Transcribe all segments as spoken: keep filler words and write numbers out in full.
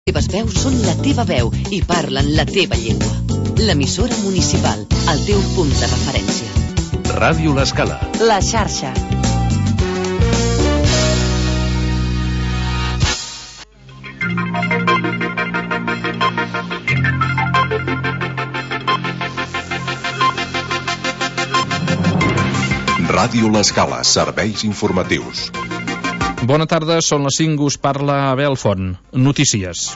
Les teves veus són la teva veu i parlen la teva llengua. L'emissora municipal, el teu punt de referència. Ràdio L'Escala. La xarxa. Ràdio L'Escala, serveis informatius. Bona tarda, són les cinc, us parla Abel Font. Notícies.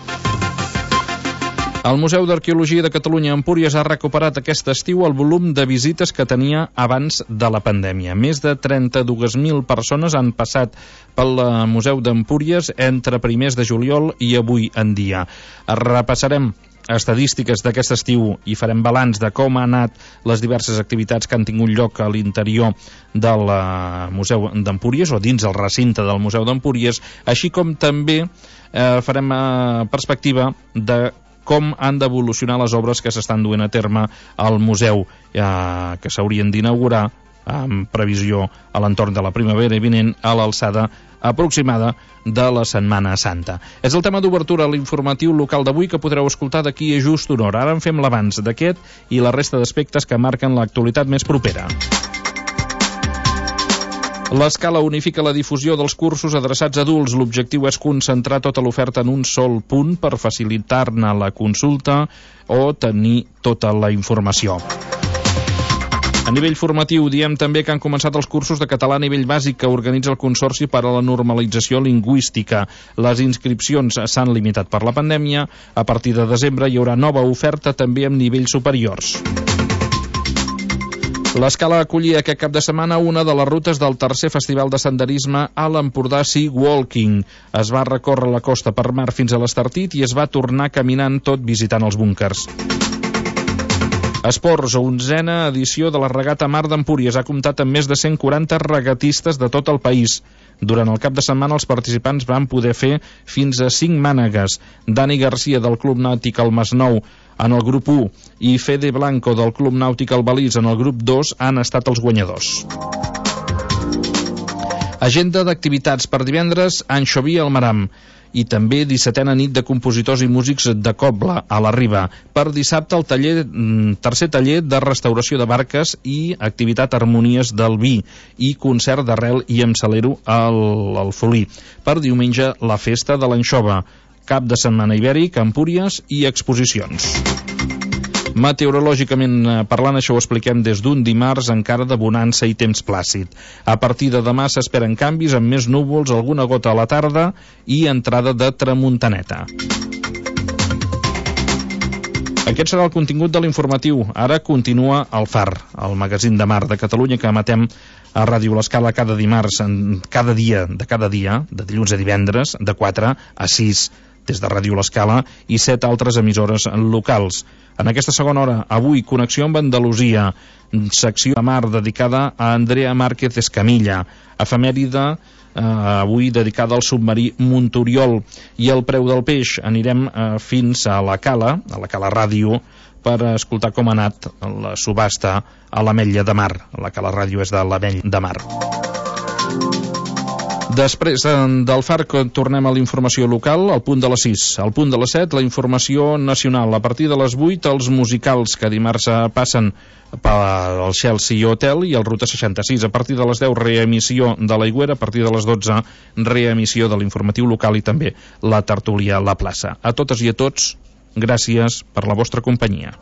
El Museu d'Arqueologia de Catalunya a Empúries ha recuperat aquest estiu el volum de visites que tenia abans de la pandèmia. Més de trenta-dues mil persones han passat pel Museu d'Empúries entre primers de juliol i avui en dia. Repassarem estadístiques d'aquest estiu i farem balanç de com han anat les diverses activitats que han tingut lloc a l'interior del Museu d'Empúries o dins el recinte del Museu d'Empúries, així com també eh, farem eh, perspectiva de com han d'evolucionar les obres que s'estan duent a terme al museu, eh, que s'haurien d'inaugurar amb previsió a l'entorn de la primavera vinent a l'alçada aproximada de la Setmana Santa. És el tema d'obertura a l'informatiu local d'avui que podreu escoltar d'aquí a just una hora. Ara en fem l'avanç d'aquest i la resta d'aspectes que marquen l'actualitat més propera. L'Escala unifica la difusió dels cursos adreçats a adults. L'objectiu és concentrar tota l'oferta en un sol punt per facilitar-ne la consulta o tenir tota la informació. A nivell formatiu, diem també que han començat els cursos de català a nivell bàsic que organitza el Consorci per a la Normalització Lingüística. Les inscripcions s'han limitat per la pandèmia. A partir de desembre hi haurà nova oferta també amb nivells superiors. L'Escala acollia aquest cap de setmana una de les rutes del tercer festival de senderisme a l'Empordà Sea Walking. Es va recórrer la costa per mar fins a l'Estartit i es va tornar caminant tot visitant els búnkers. Esports, onzena edició de la regata Mar d'Empúries, ha comptat amb més de cent quaranta regatistes de tot el país. Durant el cap de setmana els participants van poder fer fins a cinc mànegues. Dani Garcia del Club Nàutic El Masnou en el grup u i Fede Blanco del Club Nàutic El Balís en el grup dos han estat els guanyadors. Agenda d'activitats per divendres, Anxoví al Maram. I també dissetena nit de compositors i músics de Cobla, a la Riba. Per dissabte, el taller, tercer taller de restauració de barques i activitat Harmonies del Vi i concert d'arrel i amb salero al, al Folí. Per diumenge, la festa de l'anxova, cap de setmana ibèric, Empúries i exposicions. Meteorològicament parlant, això ho expliquem des d'un dimarts encara de bonança i temps plàcid. A partir de demà s'esperen canvis amb més núvols, alguna gota a la tarda i entrada de tramuntaneta. Aquest serà el contingut de l'informatiu. Ara continua el Far, el magazín de mar de Catalunya que emetem a Ràdio L'Escala cada dimarts, en cada dia, de cada dia, de dilluns a divendres, de quatre a sis, des de Ràdio L'Escala i set altres emissores locals. En aquesta segona hora, avui, Connexió amb Andalusia, secció de mar dedicada a Andrea Márquez Escamilla, efemèride eh, avui dedicada al submarí Monturiol, i el preu del peix. Anirem eh, fins a la Cala, a la Cala Ràdio, per escoltar com ha anat la subhasta a l'Ametlla de Mar. La Cala Ràdio és de l'Ametlla de Mar. Després del Far tornem a la informació local al punt de les sis. Al punt de les set, la informació nacional. A partir de les vuit, els musicals que dimarts passen pel Chelsea Hotel i el Ruta seixanta-sis. A partir de les deu, reemissió de l'Aigüera. A partir de les dotze, reemissió de l'informatiu local i també la tertúlia a la plaça. A totes i a tots, gràcies per la vostra companyia.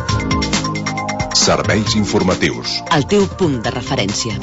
Serveis informatius. El teu punt de referència.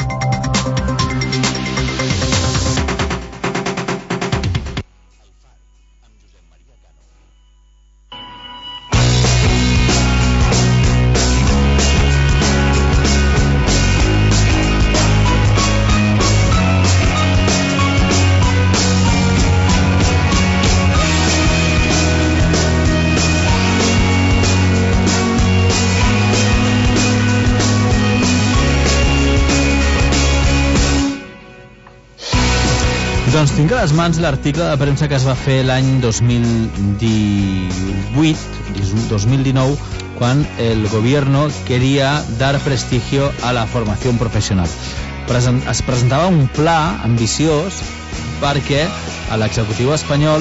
Doncs tinc a les mans l'article de premsa que es va fer l'any dos mil divuit, dos mil dinou, quan el gobierno quería dar prestigio a la formación profesional. Es presentava un pla ambiciós perquè a l'executiu espanyol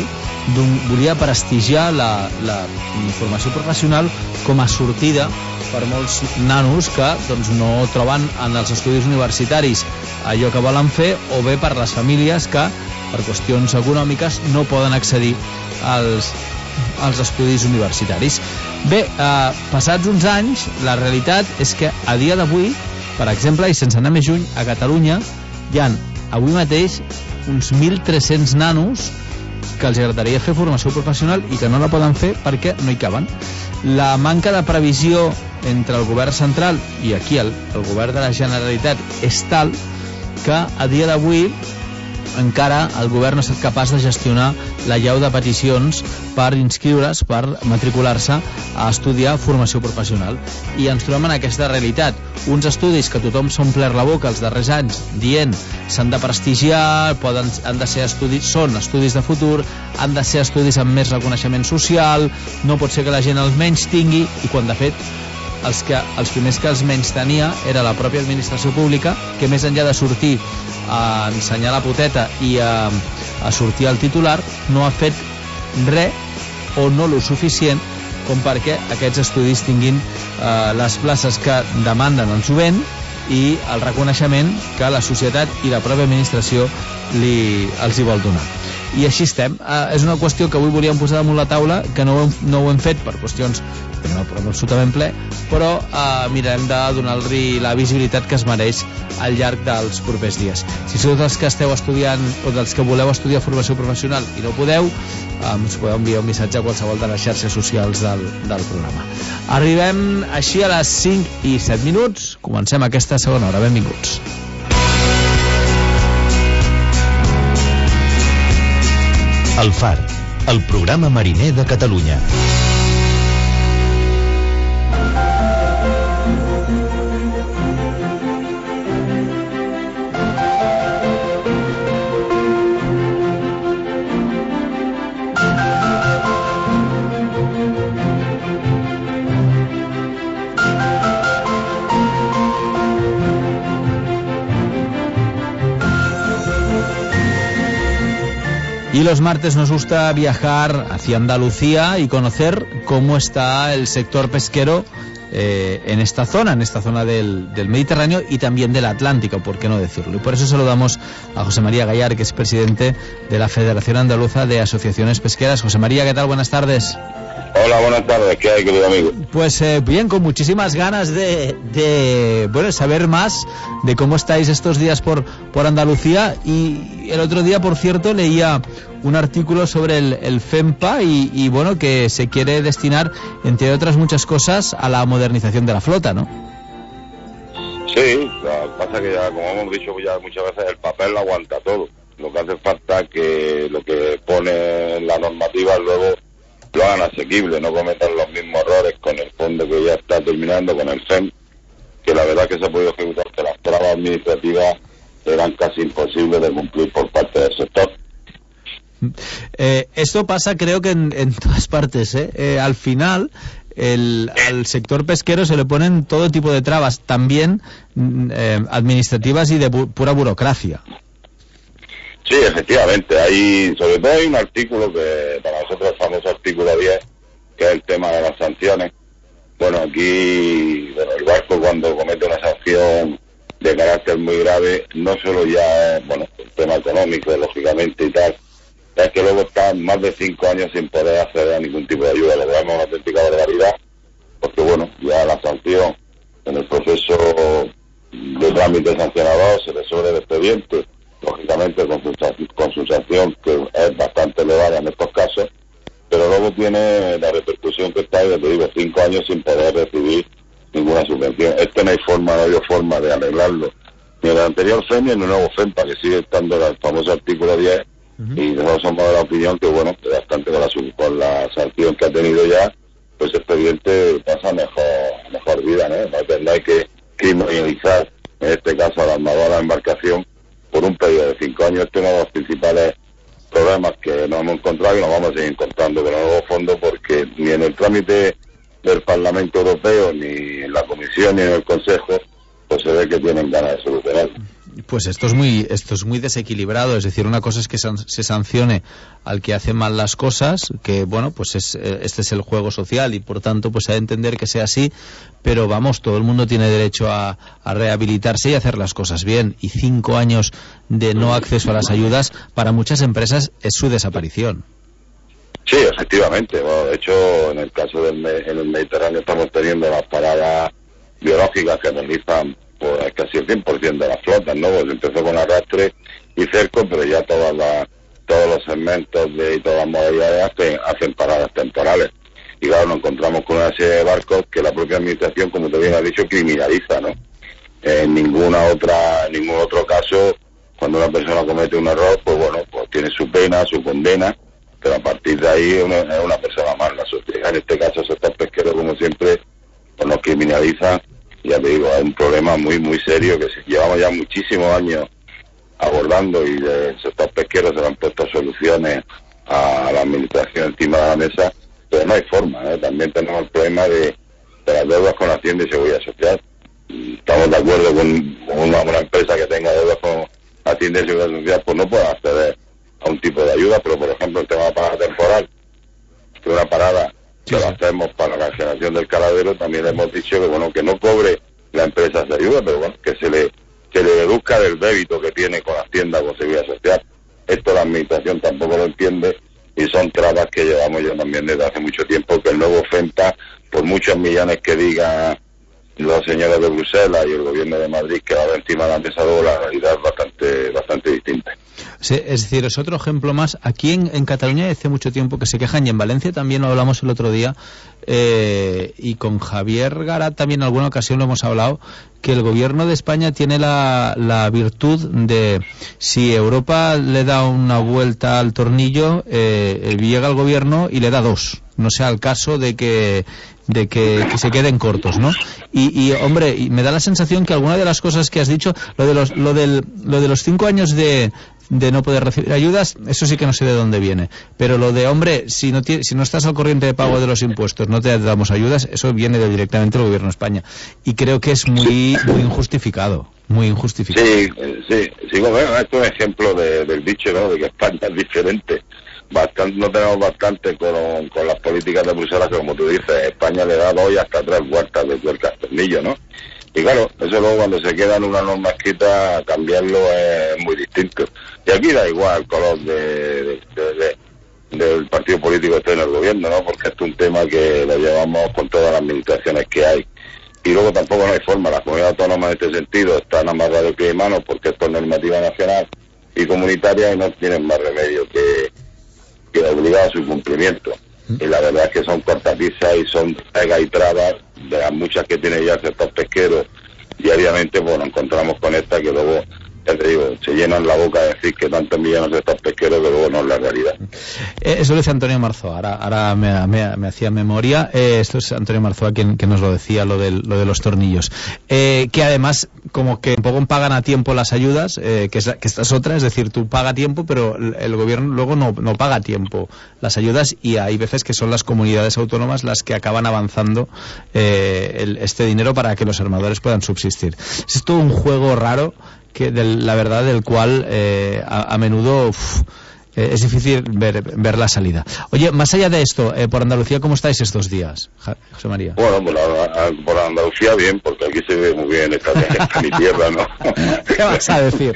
volia prestigiar la, la formació professional com a sortida per molts nanos que doncs, no troben en els estudis universitaris allò que volen fer, o bé per les famílies que per qüestions econòmiques no poden accedir als, als estudis universitaris. Bé, eh, passats uns anys, la realitat és que a dia d'avui, per exemple, i sense anar més lluny, a Catalunya hi ha avui mateix uns mil tres-cents nanos que els agradaria fer formació professional i que no la poden fer perquè no hi caben. La manca de previsió entre el govern central i aquí el, el govern de la Generalitat és tal que a dia d'avui encara el govern no ha estat capaç de gestionar la llau de peticions per inscriure's, per matricular-se a estudiar formació professional. I ens trobem en aquesta realitat. Uns estudis que tothom s'ha omplert la boca els darrers anys dient s'han de prestigiar, poden, han de ser estudis, són estudis de futur, han de ser estudis amb més reconeixement social, no pot ser que la gent els menys tingui, i quan de fet els, que, els primers que els menys tenia era la pròpia administració pública, que més enllà de sortir a ensenyar la poteta i a, a sortir al titular no ha fet res o no lo suficient com perquè aquests estudis tinguin eh, les places que demanden el jovent i el reconeixement que la societat i la pròpia administració li, els hi vol donar. I així estem. Eh, és una qüestió que avui volíem posar damunt la taula, que no ho hem, no ho hem fet per qüestions que no però absolutament ple, però eh, mirarem de donar-li la visibilitat que es mereix al llarg dels propers dies. Si sou dels que esteu estudiant o dels que voleu estudiar formació professional i no podeu, eh, ens podeu enviar un missatge a qualsevol de les xarxes socials del, del programa. Arribem així a les cinc i set minuts. Comencem aquesta segona hora. Benvinguts. El Far, el programa mariner de Catalunya. Y los martes nos gusta viajar hacia Andalucía y conocer cómo está el sector pesquero eh, en esta zona, en esta zona del, del Mediterráneo y también del Atlántico, por qué no decirlo. Y por eso saludamos a José María Gallar, que es presidente de la Federación Andaluza de Asociaciones Pesqueras. José María, ¿qué tal? Buenas tardes. Hola, buenas tardes. ¿Qué hay, querido amigo? Pues eh, bien, con muchísimas ganas de, de bueno, saber más de cómo estáis estos días por, por Andalucía. Y el otro día, por cierto, leía un artículo sobre el, el FEMPA y, y bueno, que se quiere destinar, entre otras muchas cosas, a la modernización de la flota, ¿no? Sí, lo que pasa que ya, como hemos dicho ya muchas veces, el papel lo aguanta todo. Lo que hace falta es que lo que pone la normativa luego lo hagan asequible, no cometan los mismos errores con el fondo que ya está terminando, con el F E M, que la verdad que se ha podido ejecutar, que las trabas administrativas eran casi imposibles de cumplir por parte del sector. Eh, esto pasa creo que en, en todas partes, ¿eh? Eh, al final el, al sector pesquero se le ponen todo tipo de trabas, también eh, administrativas y de bu pura burocracia. Sí, efectivamente, hay, sobre todo hay un artículo que para nosotros es el famoso artículo diez, que es el tema de las sanciones. Bueno, aquí bueno, el barco cuando comete una sanción de carácter muy grave, no solo ya es, bueno, el tema económico, lógicamente y tal, es que luego están más de cinco años sin poder acceder a ningún tipo de ayuda. Lo vemos una auténtica barbaridad, porque bueno, ya la sanción en el proceso de trámite sancionador se le sobre el expediente, lógicamente con su, con su sanción, que es bastante elevada en estos casos, pero luego tiene la repercusión que está ahí, te digo, cinco años sin poder recibir ninguna subvención. Esto no hay forma, no hay forma de arreglarlo, ni en el anterior F E M ni en el nuevo FEMPA, que sigue estando en el famoso artículo diez, uh-huh. Y nosotros somos de la opinión que, bueno, que bastante con la, con la sanción que ha tenido ya, pues el expediente pasa mejor, mejor vida, ¿no? No, no hay que criminalizar, en este caso, al armador de la embarcación, por un periodo de cinco años. Este es uno de los principales problemas que nos hemos encontrado y nos vamos a seguir encontrando con el nuevo fondo, porque ni en el trámite del Parlamento Europeo, ni en la Comisión, ni en el Consejo, pues se ve que tienen ganas de solucionarlo. pues esto es muy esto es muy desequilibrado. Es decir, una cosa es que se sancione al que hace mal las cosas, que bueno, pues es este es el juego social y por tanto pues hay que entender que sea así, pero vamos, todo el mundo tiene derecho a, a rehabilitarse y hacer las cosas bien, y cinco años de no acceso a las ayudas para muchas empresas es su desaparición. Sí, efectivamente. Bueno, de hecho, en el caso del en el Mediterráneo estamos teniendo las paradas biológicas que realizan pues casi el cien por ciento de las flotas, ¿no? Pues empezó con arrastre y cerco, pero ya todas las, todos los segmentos de y todas las modalidades hacen, hacen paradas temporales. Y claro, nos encontramos con una serie de barcos que la propia administración, como te bien has dicho, criminaliza, ¿no? En ninguna otra, en ningún otro caso, cuando una persona comete un error, pues bueno, pues tiene su pena, su condena, pero a partir de ahí es una, es una persona más. La sociedad, en este caso, el sector pesquero, como siempre, pues nos criminaliza. Ya te digo, es un problema muy, muy serio que llevamos ya muchísimos años abordando, y del sector pesquero se le han puesto soluciones a la administración encima de la mesa, pero no hay forma, ¿eh? También tenemos el problema de, de las deudas con Hacienda y Seguridad Social. Estamos de acuerdo con una, una empresa que tenga deudas con Hacienda y Seguridad Social, pues no puede acceder a un tipo de ayuda, pero por ejemplo el tema de parada temporal, que una parada que lo hacemos para la generación del caladero, también le hemos dicho que bueno, que no cobre la empresa esa ayuda, pero bueno, que se le que le deduzca del débito que tiene con Hacienda o con Seguridad Social. Esto la administración tampoco lo entiende, y son trabas que llevamos ya también desde hace mucho tiempo, que el nuevo FEMPA, por muchos millones que digan los señores de Bruselas y el gobierno de Madrid que va encima de la mesa, luego la realidad es bastante, bastante distinta. Sí, es decir, es otro ejemplo más. Aquí en, en Cataluña hace mucho tiempo que se quejan, y en Valencia también lo hablamos el otro día, eh, y con Javier Garat también en alguna ocasión lo hemos hablado, que el gobierno de España tiene la, la virtud de, si Europa le da una vuelta al tornillo, eh, llega el gobierno y le da dos. No sea el caso de que de que, que se queden cortos, ¿no? Y, y hombre, y me da la sensación que alguna de las cosas que has dicho, lo de los lo del lo de los cinco años de de no poder recibir ayudas, eso sí que no sé de dónde viene, pero lo de, hombre, si no tiene, si no estás al corriente de pago de los impuestos, no te damos ayudas, eso viene de directamente del gobierno de España, y creo que es muy muy injustificado, muy injustificado. Sí, sí, sí, bueno, esto es un ejemplo de, del dicho, ¿no?, de que España es diferente. Bastante, no tenemos bastante con, con las políticas de Bruselas, que como tú dices, España le da dos y hasta tres vueltas de tuerca al tornillo, ¿no? Y claro, eso luego cuando se queda en una norma escrita, cambiarlo es muy distinto. Y aquí da igual el color de, de, de, de, del partido político que esté en el gobierno, ¿no? Porque esto es un tema que lo llevamos con todas las administraciones que hay. Y luego tampoco no hay forma, las comunidades autónomas en este sentido están amarradas de pie y mano porque esto es normativa nacional y comunitaria, y no tienen más remedio que que obligado a su cumplimiento. Y la verdad es que son cortapisas y son pegas y trabas de las muchas que tiene ya el sector pesquero diariamente. Pues nos encontramos con esta que luego, ya te digo, se llenan la boca de decir que tantos millones de sector pesquero, que luego no es la realidad. Eh, eso lo dice Antonio Marzoa, ahora, ahora me, me, me hacía memoria, eh, esto es Antonio Marzoa quien, quien nos lo decía, lo, del, lo de los tornillos, eh, que además como que un poco pagan a tiempo las ayudas, eh, que, es, que esta es otra, es decir, tú pagas a tiempo, pero el gobierno luego no, no paga a tiempo las ayudas, y hay veces que son las comunidades autónomas las que acaban avanzando eh, el, este dinero para que los armadores puedan subsistir. Es todo un juego raro, que del, la verdad del cual eh, a, a menudo uf, eh, es difícil ver, ver la salida. Oye, más allá de esto, eh, por Andalucía, ¿cómo estáis estos días, José María? Bueno, por, la, por Andalucía bien, porque aquí se ve muy bien esta, esta mi tierra, ¿no? ¿Qué vas a decir?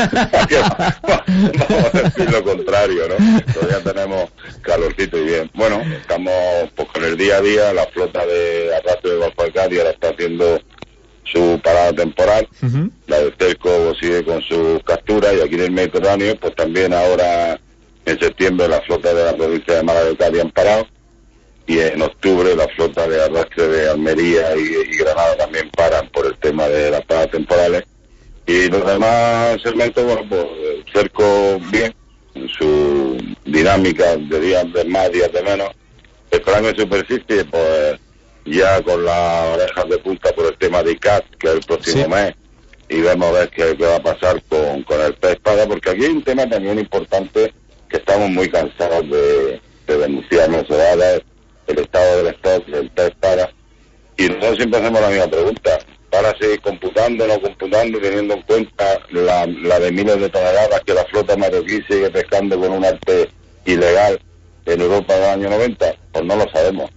Vamos a decir lo contrario, ¿no? Todavía tenemos calorcito y bien. Bueno, estamos pues con el día a día, la flota de arrastre de Golfo de Cádiz ahora está haciendo su parada temporal, uh-huh. La de Telco sigue con sus capturas, y aquí en el Mediterráneo, pues también ahora en septiembre la flota de la provincia de Málaga de Cádiz han parado, y en octubre la flota de arrastre de Almería y, y Granada también paran por el tema de las paradas temporales, y los demás segmentos, bueno, pues el cerco bien, en su dinámica de días de más, días de menos, el plan de superficie, pues ya con las orejas de punta por el tema de I C A T, que es el próximo sí. mes, y vemos a ver qué, qué va a pasar con, con el pez espada, porque aquí hay un tema también importante que estamos muy cansados de, de denunciarnos, el estado del stock del pez espada, y nosotros siempre hacemos la misma pregunta: van a seguir computando, no computando, teniendo en cuenta la, la de miles de toneladas que la flota marroquí sigue pescando con un arte ilegal en Europa del año noventa, pues no lo sabemos.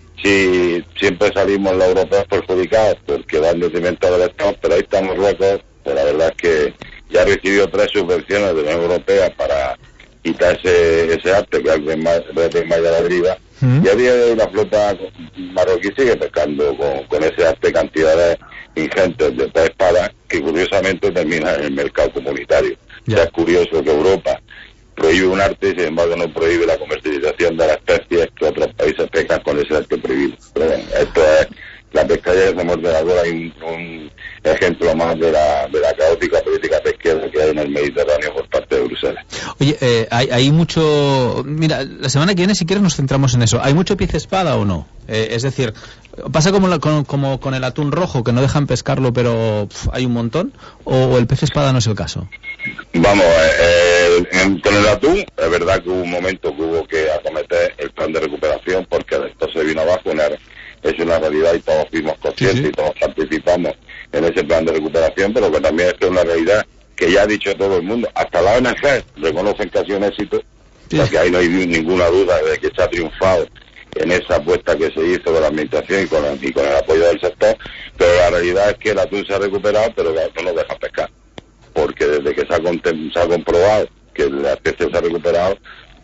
Si siempre salimos los europeos perjudicados porque van detrimento del Estado, pero ahí estamos Marruecos, pues la verdad es que ya recibió tres subvenciones de la Unión Europea para quitar ese, ese arte, que es el más de la deriva, ¿Mm? Y a día de hoy la flota marroquí sigue pescando con, con ese arte cantidades ingentes de pez espada, que curiosamente termina en el mercado comunitario. Yeah. O sea, es curioso que Europa prohíbe un arte y sin embargo no prohíbe la comercialización de las especies que otros países pescan con ese arte prohibido. Pero bueno, esto es la pesca ya de mordedora y un, un ejemplo más de la, de la caótica política pesquera que hay en el Mediterráneo por parte de Bruselas. Oye, eh, hay, hay mucho... Mira, la semana que viene si quieres nos centramos en eso. ¿Hay mucho pez espada o no? Eh, es decir, ¿pasa como, la, con, como con el atún rojo, que no dejan pescarlo pero pf, hay un montón? ¿O, o el pez espada no es el caso? Vamos, eh, en, con el atún, es verdad que hubo un momento que hubo que acometer el plan de recuperación porque esto se vino abajo, una, es una realidad y todos fuimos conscientes, sí, sí, y todos participamos en ese plan de recuperación, pero que también es una realidad que ya ha dicho todo el mundo, hasta la O N G reconocen que ha sido un éxito, sí, porque ahí no hay ninguna duda de que se ha triunfado en esa apuesta que se hizo de la administración y con el, y con el apoyo del sector, pero la realidad es que el atún se ha recuperado, pero que no nos deja pescar, porque desde que se ha, se ha comprobado que la especie se ha recuperado,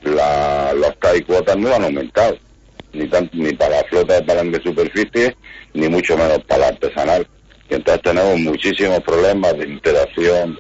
la, los K I cuotas no han aumentado, ni, tan, ni para la flota de palan de superficie, ni mucho menos para la artesanal. Y entonces tenemos muchísimos problemas de interacción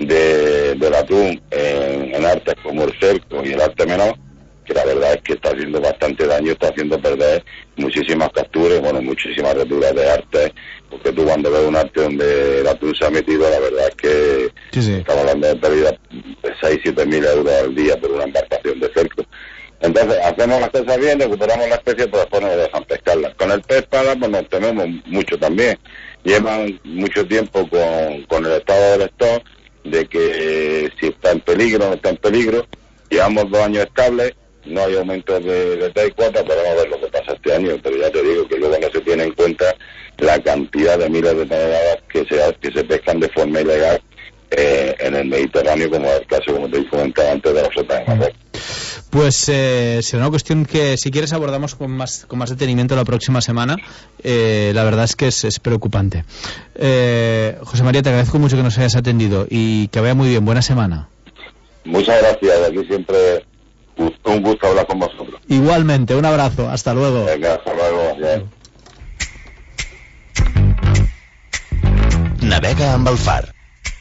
de, del atún en, en artes como el cerco y el arte menor, que la verdad es que está haciendo bastante daño, está haciendo perder muchísimas capturas, bueno, muchísimas roturas de arte, porque tú cuando ves un arte donde el atún se ha metido, la verdad es que sí, sí. estamos hablando de pérdidas de seis a siete mil euros al día por una embarcación de cerco. Entonces, hacemos las cosas bien, recuperamos la especie, pero después no nos dejan pescarla. Con el pez espada, pues nos tememos mucho también. Llevan mucho tiempo con, con el estado del stock, de que eh, si está en peligro o no está en peligro. Llevamos dos años estables, no hay aumento de, de T I cuota, pero vamos a ver lo que pasa este año. Pero ya te digo que luego no se tiene en cuenta la cantidad de miles de toneladas que se, que se pescan de forma ilegal eh, en el Mediterráneo, como es el caso, como te comentaba antes, de la flota de Marruecos. Pues eh, será una cuestión que, si quieres, abordamos con más, con más detenimiento la próxima semana. Eh, la verdad es que es, es preocupante. Eh, José María, te agradezco mucho que nos hayas atendido y que vaya muy bien. Buena semana. Muchas gracias. Aquí siempre un gusto hablar con vosotros. Igualmente, un abrazo. Hasta luego. Venga, hasta luego. Bien. Navega amb el Far.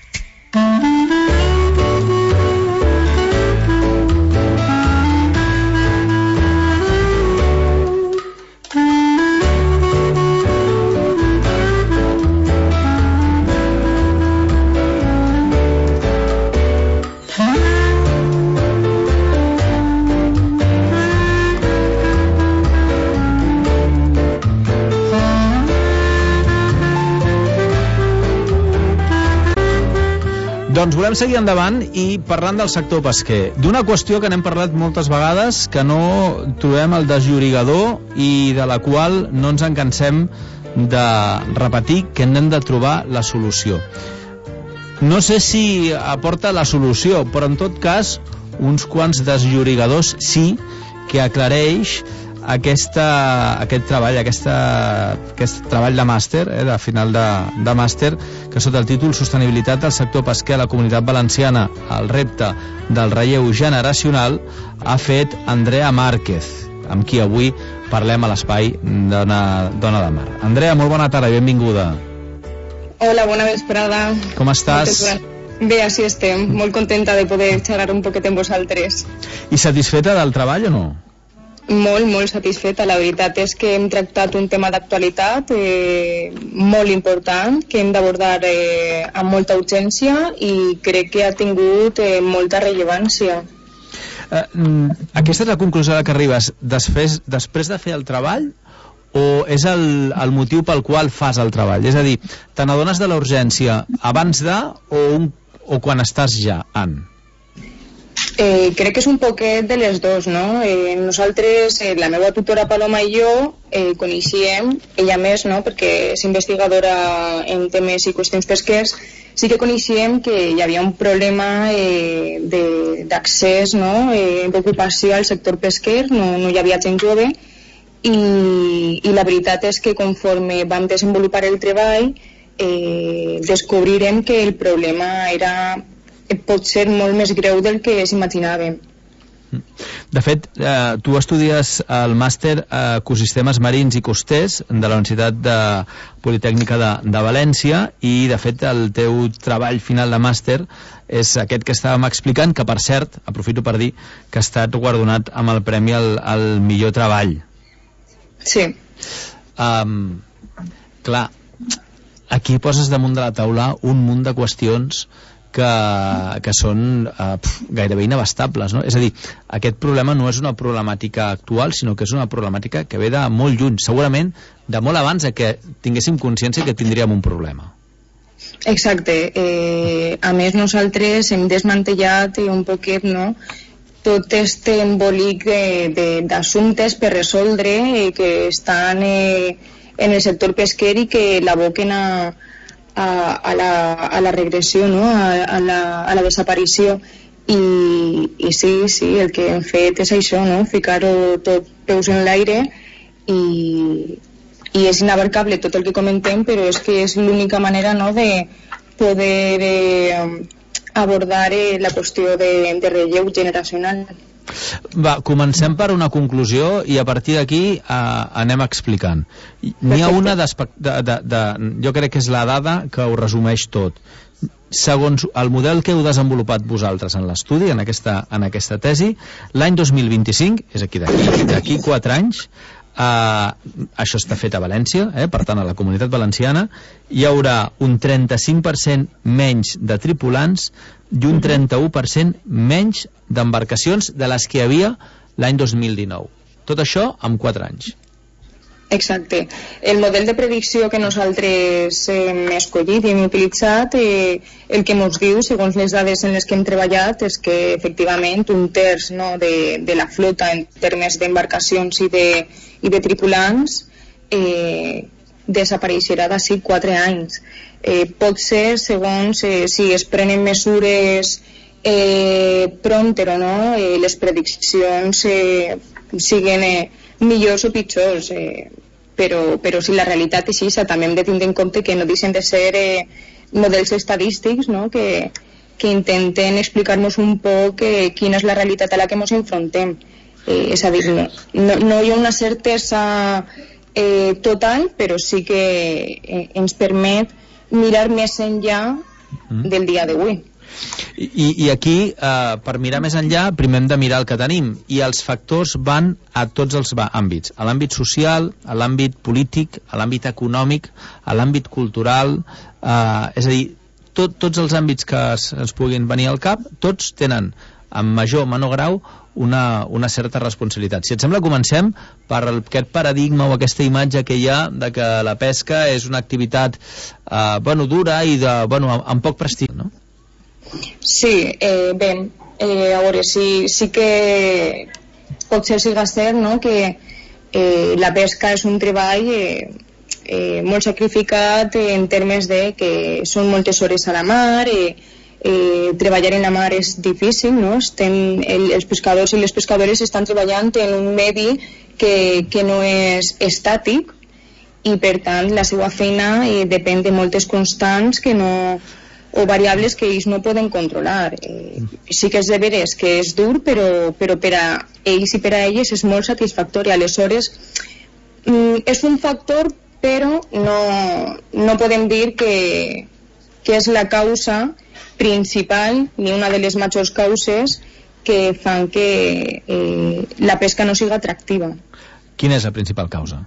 Doncs volem seguir endavant i parlant del sector pesquer, d'una qüestió que n'hem parlat moltes vegades, que no trobem el desllorigador i de la qual no ens en cansem de repetir que hem de trobar la solució. No sé si aporta la solució, però en tot cas uns quants desllorigadors sí que aclareix aquesta, aquest treball, aquesta, aquest treball de màster, eh, de final de, de màster, que sota el títol Sostenibilitat del sector pesquer a la Comunitat Valenciana, el repte del relleu generacional, ha fet Andrea Márquez, amb qui avui parlem a l'espai Dona, Dona de Mar. Andrea, molt bona tarda i benvinguda. Hola, bona vesprada. Com estàs? Bé, així estem. Molt contenta de poder xerrar un poquet amb vosaltres. I satisfeta del treball o no? Molt, molt satisfeta. La veritat és que hem tractat un tema d'actualitat eh, molt important, que hem d'abordar eh, amb molta urgència i crec que ha tingut eh, molta rellevància. Eh, aquesta és la conclusió a la que arribes després, després de fer el treball o és el, el motiu pel qual fas el treball? És a dir, te n'adones de la urgència abans de o, un, o quan estàs ja en? Eh, crec que és un poquet de les dos, no? Eh, nosaltres, eh, la meva tutora Paloma i jo, eh, coneixíem, ella més, no?, perquè és investigadora en temes i qüestions pesquers, sí que coneixíem que hi havia un problema eh, d'accés, no?, eh, d'ocupació al sector pesquer, no, no hi havia gent jove, i, i la veritat és que conforme vam desenvolupar el treball, eh, descobrirem que el problema era... pot ser molt més greu del que s'imaginàvem. De fet, eh, tu estudies el màster Ecosistemes Marins i Costers de la Universitat de Politècnica de, de València, i de fet el teu treball final de màster és aquest que estàvem explicant, que per cert, aprofito per dir que ha estat guardonat amb el premi al, al millor treball. Sí. Um, clar, aquí poses damunt de la taula un munt de qüestions que, que són uh, pf, gairebé inabastables, no? És a dir, aquest problema no és una problemàtica actual, sinó que és una problemàtica que ve de molt lluny, segurament de molt abans de que tinguéssim consciència que tindríem un problema. Exacte. Eh, a més, nosaltres hem desmantellat un poquet, no?, tot este embolic d'assumptes per resoldre eh, que estan eh, en el sector pesquer i que l'aboquen a A, a, la, a la regressió, no? a, a, la, a la desaparició, i, i sí, sí, el que hem fet és això, no? Ficar-ho tot peus en l'aire, i, i és inabarcable tot el que comentem, però és que és l'única manera, no?, de poder eh, abordar eh, la qüestió de, de relleu generacional. Va, comencem per una conclusió i a partir d'aquí eh, anem explicant. N'hi ha una de, de, de, jo crec que és la dada que ho resumeix tot. Segons el model que heu desenvolupat vosaltres en l'estudi, en aquesta, en aquesta tesi, l'any dos mil vint-i-cinc, és aquí d'aquí, d'aquí quatre anys, eh, això està fet a València, eh, per tant a la Comunitat Valenciana, hi haurà un trenta-cinc per cent menys de tripulants i un trenta-u per cent menys d'embarcacions de les que hi havia l'any dos mil dinou. Tot això en quatre anys. Exacte. El model de predicció que nosaltres hem escollit i hem utilitzat, eh, el que ens diu, segons les dades en les que hem treballat, és que efectivament un terç, no, de, de la flota en termes d'embarcacions i, de, i de tripulants eh, desapareixerà d'ací quatre anys. Eh, pot ser, segons eh, si es prenen mesures eh, prompter o no, eh, les prediccions eh, siguen eh, millors o pitjors, eh, però, però si la realitat és això, també hem de tindre en compte que no deixen de ser eh, models estadístics, no?, que, que intenten explicar-nos un poc eh, quina és la realitat a la que ens enfrontem. Eh, és a dir, no, no, no hi ha una certesa eh, total, però sí que eh, ens permet mirar més enllà del dia d'avui. I, i aquí, eh, per mirar més enllà, primer hem de mirar el que tenim, i els factors van a tots els àmbits, a l'àmbit social, a l'àmbit polític, a l'àmbit econòmic, a l'àmbit cultural, eh, és a dir, tot, tots els àmbits que es, ens puguin venir al cap, tots tenen, en major o menor grau, una, una certa responsabilitat. Si et sembla, comencem per aquest paradigma o aquesta imatge que hi ha de que la pesca és una activitat eh, bueno, dura i de, bueno, amb, amb poc prestigi, no? Sí, eh, bé, eh, a veure, sí, sí que potser siga cert, no?, que eh, la pesca és un treball eh, eh, molt sacrificat en termes de que són moltes hores a la mar, eh, Eh, treballar en la mar és difícil, no? Estem, el, els pescadors i les pescadores estan treballant en un medi que, que no és estàtic, i per tant la seva feina eh, depèn de moltes constants que no, o variables que ells no poden controlar. Eh, sí que és de veres que és dur, però, però per a ells i per a elles és molt satisfactori. Aleshores, mm, és un factor, però no, no podem dir que, que és la causa principal ni una de les majors causes que fan que eh, la pesca no siga atractiva. Quina és la principal causa?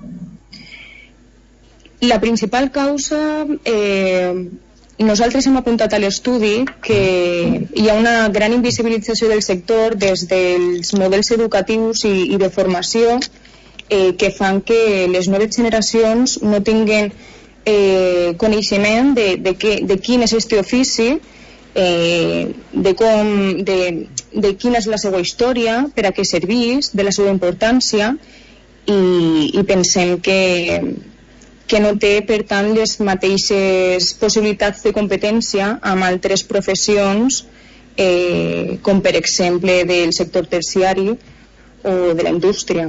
La principal causa, eh, nosaltres hem apuntat a l'estudi que hi ha una gran invisibilització del sector des dels models educatius i, i de formació eh, que fan que les noves generacions no tinguen eh, coneixement de, de, que, de quin és este ofici, Eh, de com de de quina és la seva història, per a què serveix, de la seva importància, i, i pensem que, que no té, per tant, les mateixes possibilitats de competència amb altres professions, eh, com per exemple del sector terciari o de la indústria.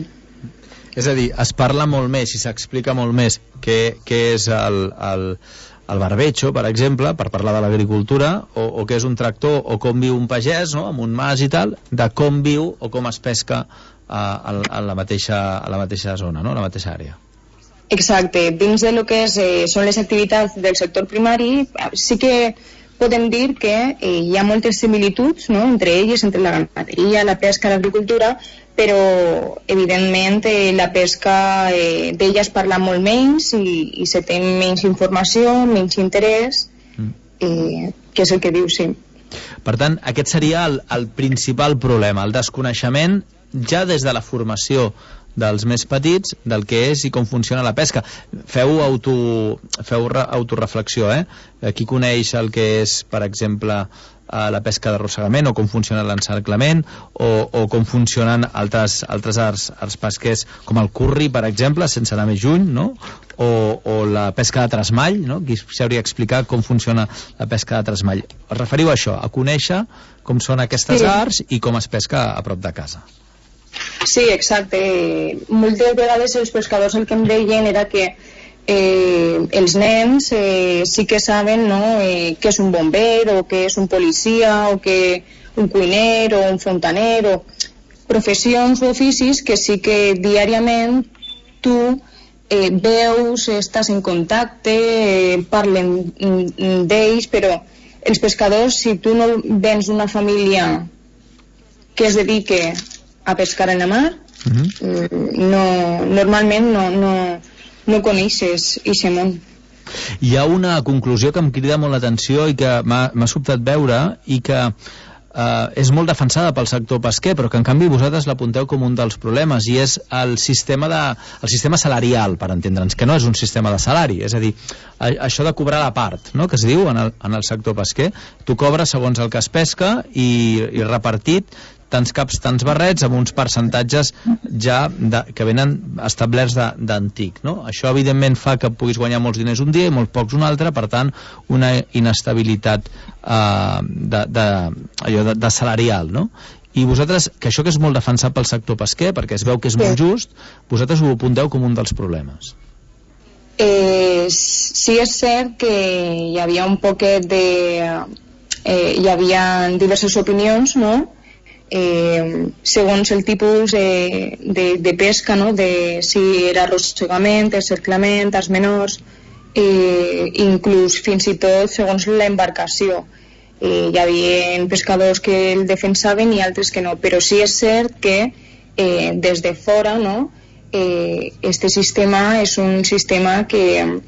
És a dir, es parla molt més i s'explica molt més què, què és el, el, el barbecho, per exemple, per parlar de l'agricultura, o, o què és un tractor, o com viu un pagès, no?, amb un mas i tal, de com viu o com es pesca a, a, a, la, mateixa, a la mateixa zona, no?, a la mateixa àrea. Exacte. Dins de lo que és, eh, són les activitats del sector primari, sí que podem dir que eh, hi ha moltes similituds, no?, entre elles, entre la ramaderia, la pesca, l'agricultura, però evidentment eh, la pesca eh, d'ella es parla molt menys i, i se té menys informació, menys interès, eh, que és el que diu, sí. Per tant, aquest seria el, el principal problema, el desconeixement ja des de la formació dels més petits del que és i com funciona la pesca. Feu, auto, feu re, autoreflexió, eh? Qui coneix el que és, per exemple, la pesca d'arrossegament, o com funciona l'encerclament, o, o com funcionen altres, altres arts, arts pesquers, com el curri, per exemple, sense anar més juny, no?, o, o la pesca de trasmall, no?, qui s'hauria d'explicar com funciona la pesca de trasmall. Es referiu a això, a conèixer com són aquestes sí. arts i com es pesca a prop de casa. Sí, exacte. Moltes vegades els pescadors el que em deien era que eh, els nens eh, sí que saben, no?, eh, què és un bomber, o què és un policia, o que un cuiner, o un fontaner, o professions o oficis que sí que diàriament tu eh, veus, estàs en contacte, eh, parlen d'ells, però els pescadors, si tu no vens d'una família que es dedique a pescar en la mar, uh-huh. no, normalment no, no, no coneixes aquest món. Hi ha una conclusió que em crida molt l'atenció i que m'ha sobtat veure i que eh, és molt defensada pel sector pesquer, però que en canvi vosaltres l'apunteu com un dels problemes, i és el sistema, de, el sistema salarial, per entendre'ns, que no és un sistema de salari, és a dir, a, això de cobrar la part, no?, que es diu en el, en el sector pesquer. Tu cobres segons el que es pesca i, i repartit tants caps, tants barrets, amb uns percentatges ja de, que venen establerts d'antic, no? Això evidentment fa que puguis guanyar molts diners un dia i molt pocs un altre, per tant una inestabilitat eh, de, de, allò de, de salarial, no? I vosaltres, que això que és molt defensat pel sector pesquer, perquè es veu que és molt just, vosaltres ho apunteu com un dels problemes. Eh, sí, és cert que hi havia un poquet de... Eh, hi havia diverses opinions, no?, Eh, segons el tipus de, de, de pesca, no?, de si era arrossegament, encerclament, arts menors, eh, inclús fins i tot segons l'embarcació. Eh, hi havia pescadors que el defensaven i altres que no, però sí és cert que eh, des de fora, no?, eh, este sistema és un sistema que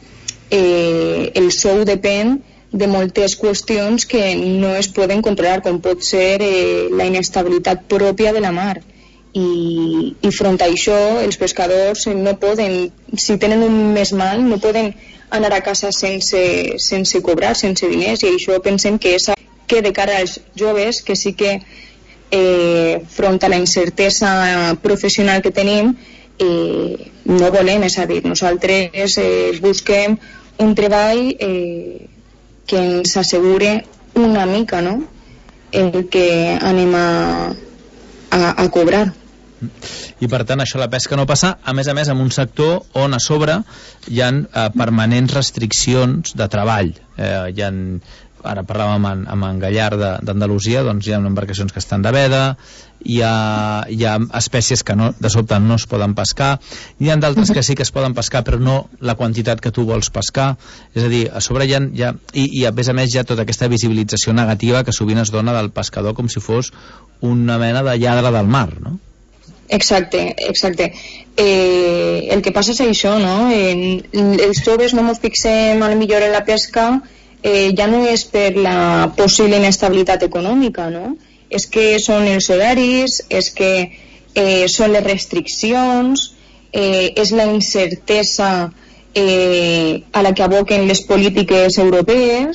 eh, el sou depèn de moltes qüestions que no es poden controlar, com pot ser eh, la inestabilitat pròpia de la mar. I, i front a això, els pescadors no poden, si tenen un mes mal, no poden anar a casa sense, sense cobrar, sense diners, i això pensem que és que de cara als joves, que sí que eh, front a la incertesa professional que tenim, eh, no volem, és a dir, nosaltres eh, busquem un treball eh, que ens assegure una mica, no?, el que anem a, a, a cobrar. I per tant això la pesca no passa, a més a més en un sector on a sobre hi ha eh, permanents restriccions de treball. Eh, hi ha, ara parlàvem amb, amb en Gallar d'Andalusia, doncs hi ha embarcacions que estan de veda, hi ha, hi ha espècies que no, de sobte no es poden pescar, hi ha d'altres que sí que es poden pescar però no la quantitat que tu vols pescar, és a dir, a sobre hi ha, hi ha i, i a més a més hi ha tota aquesta visibilització negativa que sovint es dona del pescador com si fos una mena de lladre del mar, no? Exacte, exacte. Eh, el que passa és això, no? Eh, els joves no ens fixem a lo millor en la pesca, eh, ja no és per la possible inestabilitat econòmica, no? És que són els horaris, és que eh, són les restriccions, eh, és la incertesa eh, a la que aboquen les polítiques europees,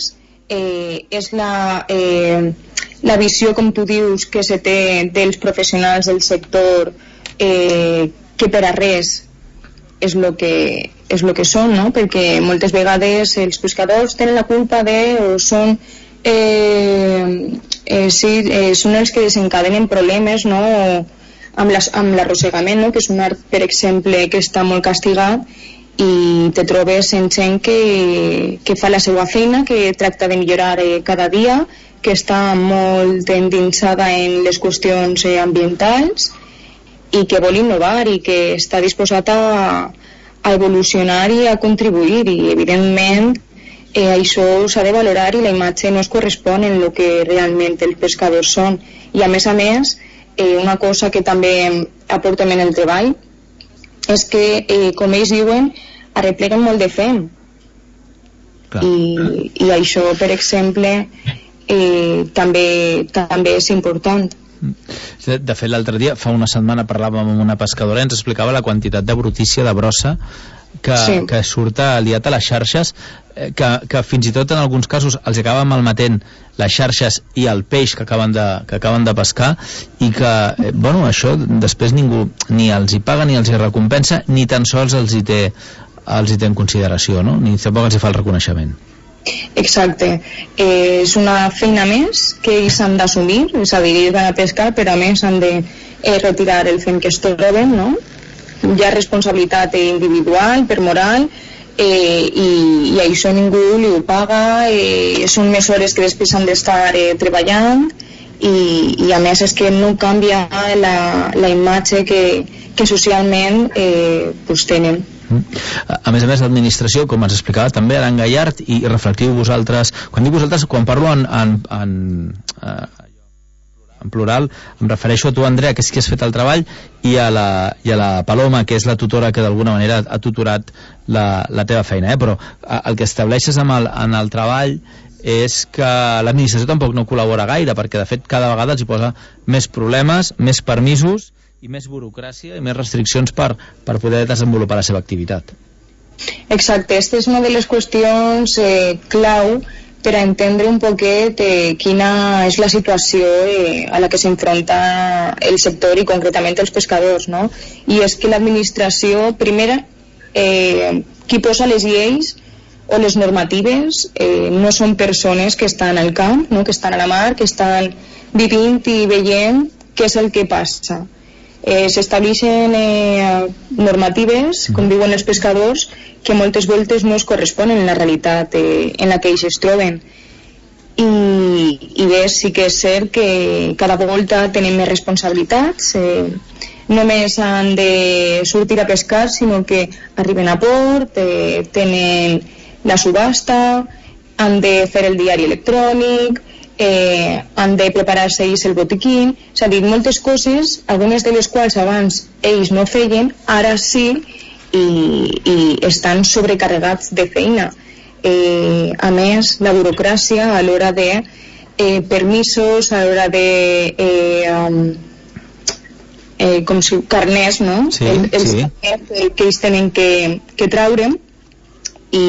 eh, és la, eh, la visió, com tu dius, que se té dels professionals del sector, eh, que per a res és el que, és lo que són, no? Perquè moltes vegades els pescadors tenen la culpa de, o són eh, eh, sí, eh, són els que desencadenen problemes, no? amb, les, amb l'arrossegament, no? Que és un art, per exemple, que està molt castigat, i te trobes en gent que, que fa la seva feina, que tracta de millorar eh, cada dia, que està molt endinsada en les qüestions eh, ambientals i que vol innovar i que està disposat a, a evolucionar i a contribuir, i evidentment eh, això s'ha de valorar i la imatge no es correspon en el que realment els pescadors són. I a més a més, eh, una cosa que també aportem en el treball és que, eh, com ells diuen, arrepleguen molt de fem. I, i això, per exemple, eh, també, també és important. De fet, l'altre dia, fa una setmana, parlàvem amb una pescadora i ens explicava la quantitat de brutícia de brossa que, sí. que surt al liat a les xarxes, que, que fins i tot en alguns casos els acaba malmetent les xarxes i el peix que acaben de, que acaben de pescar, i que, eh, bueno, això després ningú ni els hi paga, ni els hi recompensa, ni tan sols els hi té, els hi té en consideració, no? Ni tampoc els hi fa el reconeixement. Exacte, eh, és una feina més que ells han d'assumir, és a dir, ells van a pescar, però a més han de eh, retirar el fem que es troben, no? Hi ha responsabilitat individual, per moral, eh, i, i això ningú li ho paga, eh, són més hores que després han d'estar eh, treballant, i, i a més és que no canvia la, la imatge que, que socialment eh, pues tenen. A més a més, l'administració, com ens explicava també Aran Gallard, i reflectiu vosaltres, quan dic vosaltres, quan parlo en, en, en, en plural, em refereixo a tu, Andrea, que és qui has fet el treball, i a la, i a la Paloma, que és la tutora que d'alguna manera ha tutorat la, la teva feina, eh? Però el que estableixes amb el, en el treball és que l'administració tampoc no col·labora gaire, perquè de fet cada vegada els hi posa més problemes, més permisos i més burocràcia i més restriccions per, per poder desenvolupar la seva activitat. Exacte, aquesta és una de les qüestions eh, clau per a entendre un poquet eh, quina és la situació eh, a la que s'enfronta el sector i concretament els pescadors, no? I és que l'administració, primera, eh, qui posa les lleis o les normatives eh, no són persones que estan al camp, no? Que estan a la mar, que estan vivint i veient què és el que passa. Eh, s'estableixen eh, normatives, com diuen els pescadors, que moltes voltes no es corresponen en la realitat eh, en la que ells es troben. I, i bé, sí que és cert que cada volta tenen més responsabilitats, eh, només han de sortir a pescar, sinó que arriben a port, eh, tenen la subhasta, han de fer el diari electrònic, Eh, han de preparar-se ells el botiquín, és a dir, moltes coses, algunes de les quals abans ells no feien, ara sí, i, i estan sobrecarregats de feina. Eh, a més, la burocràcia a l'hora de eh, permisos, a l'hora de eh, um, eh, com si carners, no? Sí, el, els sí. carners que ells tenen que, que traure, i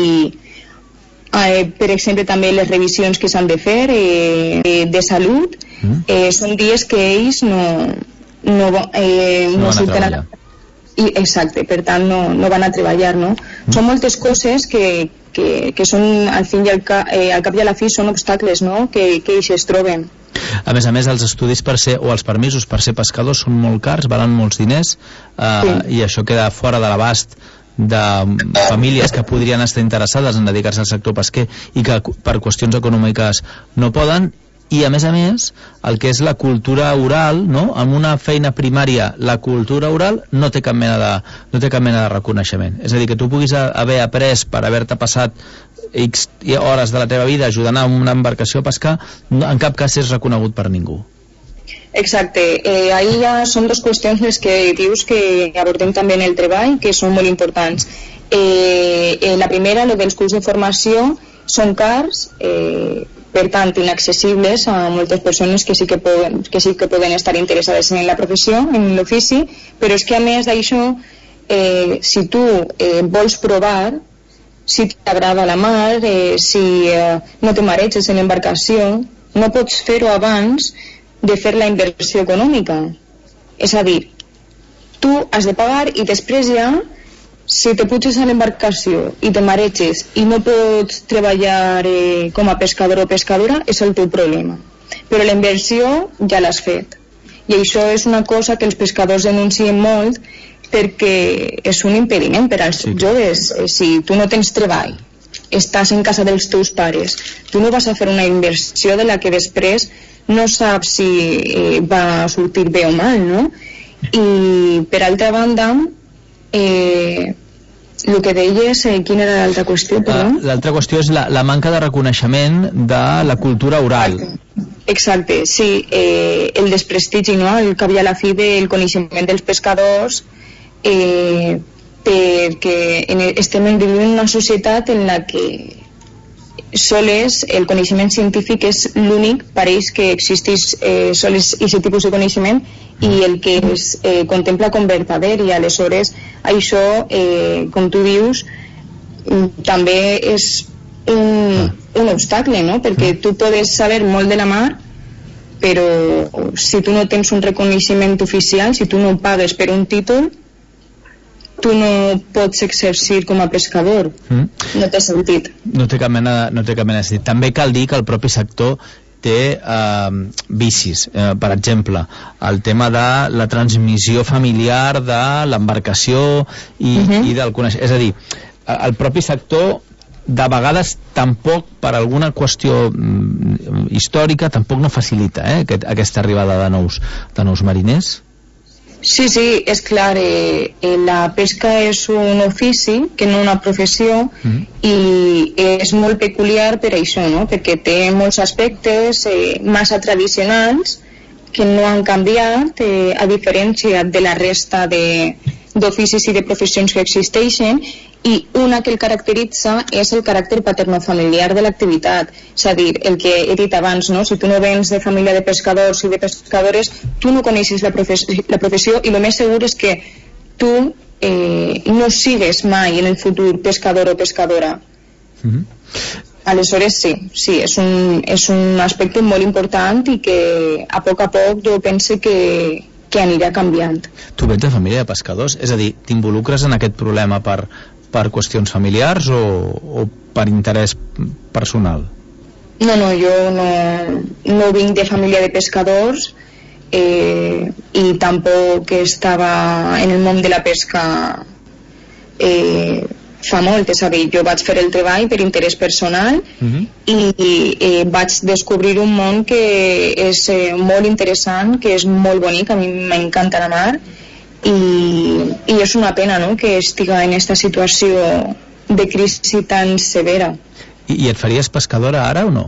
Eh, per exemple també les revisions que s'han de fer eh, de salut, eh, són dies que ells no no, eh, no, no surten a, i, exacte, per tant no, no van a treballar, no? Mm. Són moltes coses que, que, que són al fin i al, ca, eh, al cap i a la fi són obstacles, no? que, que ells es troben. A més a més, els estudis per ser, o els permisos per ser pescadors són molt cars, valen molts diners, eh, sí. I això queda fora de l'abast de famílies que podrien estar interessades en dedicar-se al sector pesquer i que per qüestions econòmiques no poden. I a més a més, el que és la cultura oral, no? Amb una feina primària, la cultura oral no té cap mena de, no té cap mena de reconeixement. És a dir, que tu puguis haver après per haver-te passat X hores de la teva vida ajudant a una embarcació a pescar, en cap cas és reconegut per ningú. Exacte, eh, ahí ja són dues qüestions les que dius que abordem també en el treball, que són molt importants. Eh, eh, la primera, lo dels cursos de formació, són cars, eh, per tant inaccessibles a moltes persones que sí que poden, que sí que poden estar interessades en la professió, en l'ofici, però és que a més d'això, eh, si tu eh, vols provar, si t'agrada la mar, eh, si eh, no te mareges en l'embarcació. No pots fer-ho abans de fer la inversió econòmica. És a dir, tu has de pagar i després ja, si te puges a l'embarcació i te mareges i no pots treballar eh, com a pescador o pescadora, és el teu problema. Però la inversió ja l'has fet. I això és una cosa que els pescadors denuncien molt perquè és un impediment per als sí. joves. Si tu no tens treball, estàs en casa dels teus pares, tu no vas a fer una inversió de la que després no saps si eh, va sortir bé o mal, no? I per altra banda, eh, el que deies, eh, quina era l'altra qüestió? Uh, l'altra qüestió és la, la manca de reconeixement de la cultura oral. Exacte, Exacte sí, eh, el desprestigi, no? El cap i a la fi del coneixement dels pescadors, eh, perquè en, estem vivint en una societat en la que soles el coneixement científic és l'únic, pareix que existeix eh, soles aquest tipus de coneixement i el que es eh, contempla com verdader, i aleshores això, eh, com tu dius, també és un, un obstacle, no? Perquè tu podes saber molt de la mar, però si tu no tens un reconeixement oficial, si tu no pagues per un títol, tu no pots exercir com a pescador. Mm. No té sentit. No té cap mena, no té cap mena de sentit. També cal dir que el propi sector té eh, vicis. Eh, per exemple, el tema de la transmissió familiar de l'embarcació i, uh-huh. i del coneixement. És a dir, el propi sector de vegades tampoc, per alguna qüestió mm, històrica, tampoc no facilita eh, aquest, aquesta arribada de nous, de nous mariners. Sí, sí, és clar, eh, eh, la pesca és un ofici, que no una professió, mm. i és molt peculiar per això, no? Perquè té molts aspectes eh, massa tradicionals que no han canviat, eh, a diferència de la resta de, d'oficis i de professions que existeixen, i una que el caracteritza és el caràcter paternofamiliar de l'activitat. És a dir, el que he dit abans, no? Si tu no vens de família de pescadors i de pescadores, tu no coneixes la, profes la professió, i el més segur és que tu eh, no sigues mai en el futur pescador o pescadora. Mm-hmm. Aleshores sí, sí, és un, és un aspecte molt important i que a poc a poc jo penso que, que anirà canviant. Tu vens de família de pescadors? És a dir, t'involucres en aquest problema per, per qüestions familiars o, o per interès personal? No, no, jo no, no vinc de família de pescadors eh, i tampoc estava en el món de la pesca eh, fa molt, és a dir, jo vaig fer el treball per interès personal uh-huh. i eh, vaig descobrir un món que és eh, molt interessant, que és molt bonic, a mi m'encanta la mar i, i és una pena, no?, que estiga en aquesta situació de crisi tan severa. I, i et faries pescadora ara o no?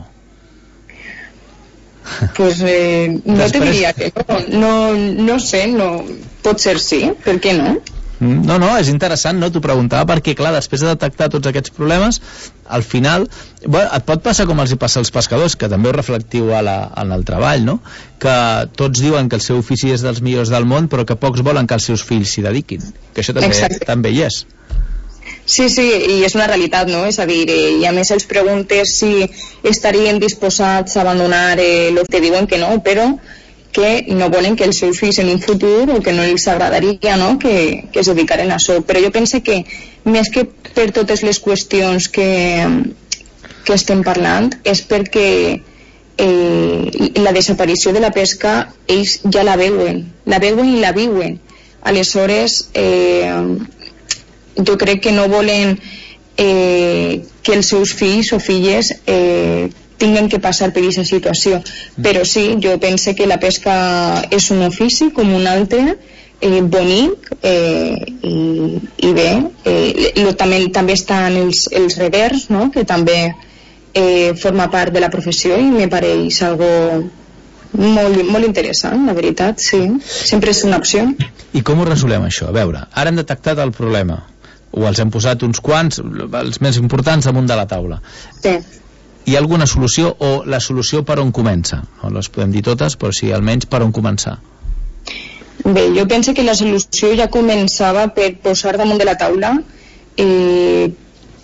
Pues eh, no Després... te diria que no, no, no sé, no, pot ser sí, per què no? No, no, és interessant, no? T'ho preguntava perquè, clar, després de detectar tots aquests problemes, al final, bueno, et pot passar com els hi passa als pescadors, que també ho reflectiu a la, en el treball, no? Que tots diuen que el seu ofici és dels millors del món, però que pocs volen que els seus fills s'hi dediquin. Que això també, també hi és. Sí, sí, i és una realitat, no? És a dir, eh, i a més els preguntes si estarien disposats a abandonar eh, el que diuen que no, però que no volen que els seus fills en un futur o que no els agradaria, no?, que, que es dedicaren a això. Però jo penso que més que per totes les qüestions que, que estem parlant és perquè eh, la desaparició de la pesca ells ja la veuen, la veuen i la viuen. Aleshores eh, jo crec que no volen eh, que els seus fills o filles eh, tinguin que passar per aquesta situació, però sí, jo penso que la pesca és un ofici com un altre, eh, bonic eh, i, i bé eh, lo, també, també estan els, els revers, no?, que també eh, forma part de la professió i me pareix algo molt, molt interessant, la veritat, sí, sempre és una opció. I com ho resolem això? A veure, ara hem detectat el problema o els hem posat uns quants, els més importants, damunt de la taula. Sí. Hi ha alguna solució, o la solució per on comença? No les podem dir totes, però sí, almenys per on començar. Bé, jo penso que la solució ja començava per posar damunt de la taula eh,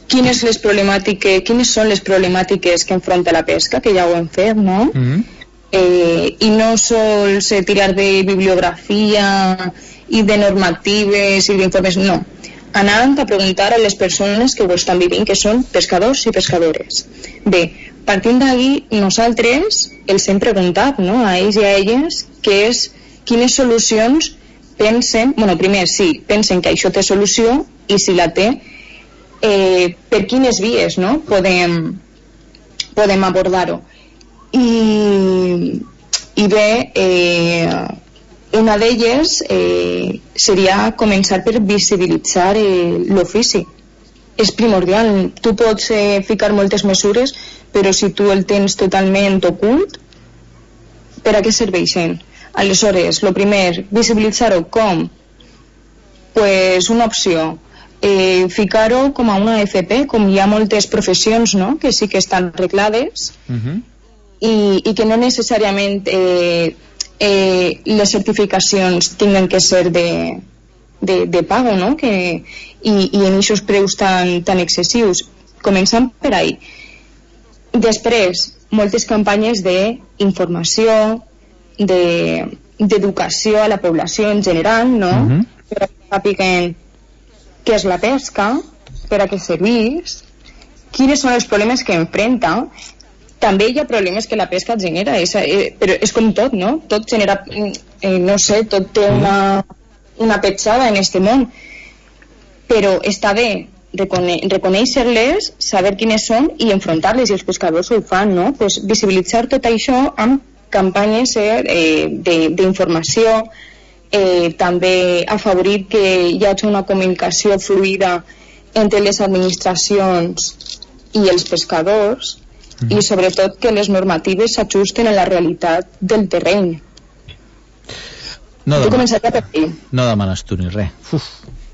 quines, les problemàtiques, quines són les problemàtiques que enfronta la pesca, que ja ho hem fet, no? Mm-hmm. eh, I no sols eh, tirar de bibliografia i de normatives i d'informes, no. Anant a preguntar a les persones que ho estan vivint, que són pescadors i pescadores. Bé, partint d'ahí, nosaltres els hem preguntat, no, a ells i a elles, que és quines solucions pensen, bueno, primer, sí, pensen que això té solució, i si la té, eh, per quines vies, no?, podem, podem abordar-ho. I, i bé, eh, una d'elles eh, seria començar per visibilitzar eh, l'ofici. És primordial. Tu pots eh, ficar moltes mesures, però si tu el tens totalment ocult, per a què serveixen? Aleshores, el primer, visibilitzar-ho com? Pues una opció. Eh, ficar-ho com a una F P, com hi ha moltes professions, no?, que sí que estan reglades, uh-huh. i, i que no necessàriament eh, eh, les certificacions tinguen que ser de, de, de pago, no?, que, i, i en aquests preus tan, tan excessius. Començant per ahí. Després, moltes campanyes d'informació, d'educació de, a la població en general, no?, uh-huh. per a que sàpiguen què és la pesca, per a què serveix, quins són els problemes que enfrenta. També hi ha problemes que la pesca genera, és, eh, però és com tot, no? Tot genera, eh, no sé, tot té una, una petjada en este món. Però està bé recone reconèixer-les, saber quines són i enfrontar-les, i els pescadors ho fan, no? Pues visibilitzar tot això amb campanyes eh, d'informació, eh, també afavorir que hi hagi una comunicació fluida entre les administracions i els pescadors, mm. i sobretot que les normatives s'ajusten a la realitat del terreny. No tu començaria per aquí. No demanes tu ni res. Uf.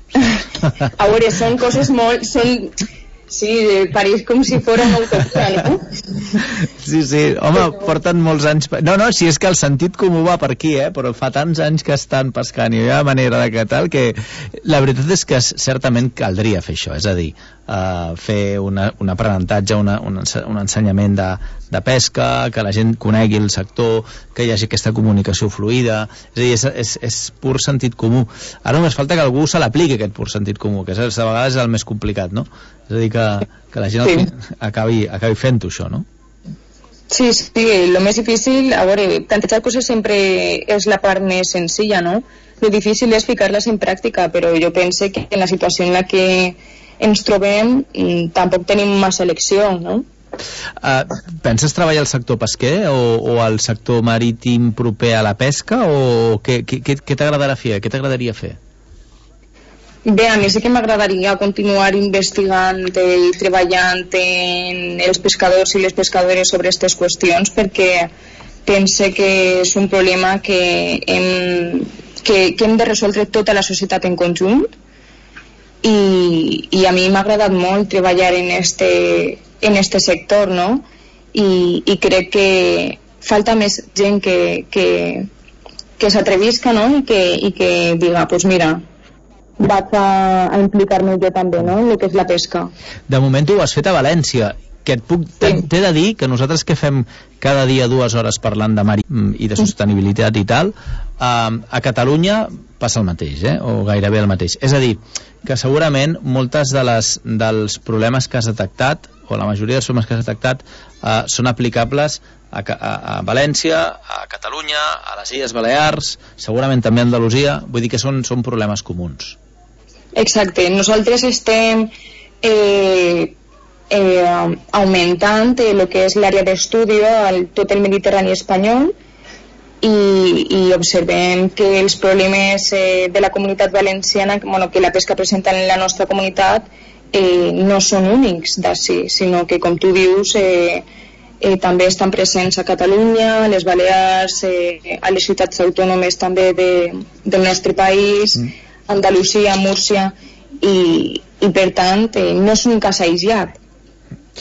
A veure, són coses molt... Són... Sí, pareix com si fora molt utopia, no? Sí, sí, home, porten molts anys... No, no, si és que el sentit comú va per aquí, eh? Però fa tants anys que estan pescant i hi ha manera de que tal, que la veritat és que certament caldria fer això, és a dir, uh, fer una, un aprenentatge, una, un, un ensenyament de, de pesca, que la gent conegui el sector, que hi hagi aquesta comunicació fluida, és a dir, és, és, és pur sentit comú. Ara només falta que algú se l'apliqui, aquest pur sentit comú, que és, a vegades és el més complicat, no? És a dir, que, que la gent sí. acabi, acabi fent-ho, això, no? Sí, sí, el més difícil, a veure, plantejar coses sempre és la part més senzilla, no? Lo difícil és ficar-les en pràctica, però jo penso que en la situació en la que ens trobem tampoc tenim massa elecció, no? Uh, penses treballar al sector pesquer o, o al sector marítim proper a la pesca, o què, què, què t'agradarà fer? Què t'agradaria fer? Bé, a mi sí que m'agradaria continuar investigant i treballant en els pescadors i les pescadores sobre aquestes qüestions, perquè pense que és un problema que hem, que, que hem de resoldre tota la societat en conjunt, i, i a mi m'ha agradat molt treballar en este, en este sector, no? I, i crec que falta més gent que, que, que s'atrevisca, no? I que, i que diga, pues mira, vaig a, a implicar-me jo també, no?, en el que és la pesca. De moment ho has fet a València, que et puc t'he sí. de dir que nosaltres que fem cada dia dues hores parlant de mar i de sostenibilitat i tal, eh, a Catalunya passa el mateix, eh? O gairebé el mateix. És a dir, que segurament moltes de les, dels problemes que has detectat, o la majoria dels problemes que has detectat, eh, són aplicables a, a, a València, a Catalunya, a les Illes Balears, segurament també a Andalusia, vull dir que són, són problemes comuns. Exacte, nosaltres estem eh, eh, augmentant el eh, que és l'àrea d'estudi al tot el Mediterrani espanyol, i, i observem que els problemes eh, de la comunitat valenciana, bueno, que la pesca presenta en la nostra comunitat, eh, no són únics d'ací, sinó que, com tu dius, eh, eh, també estan presents a Catalunya, a les Balears, eh, a les ciutats autònomes també de, del nostre país, mm. Andalusia, Múrcia, i, i per tant eh, no és un cas aïllat.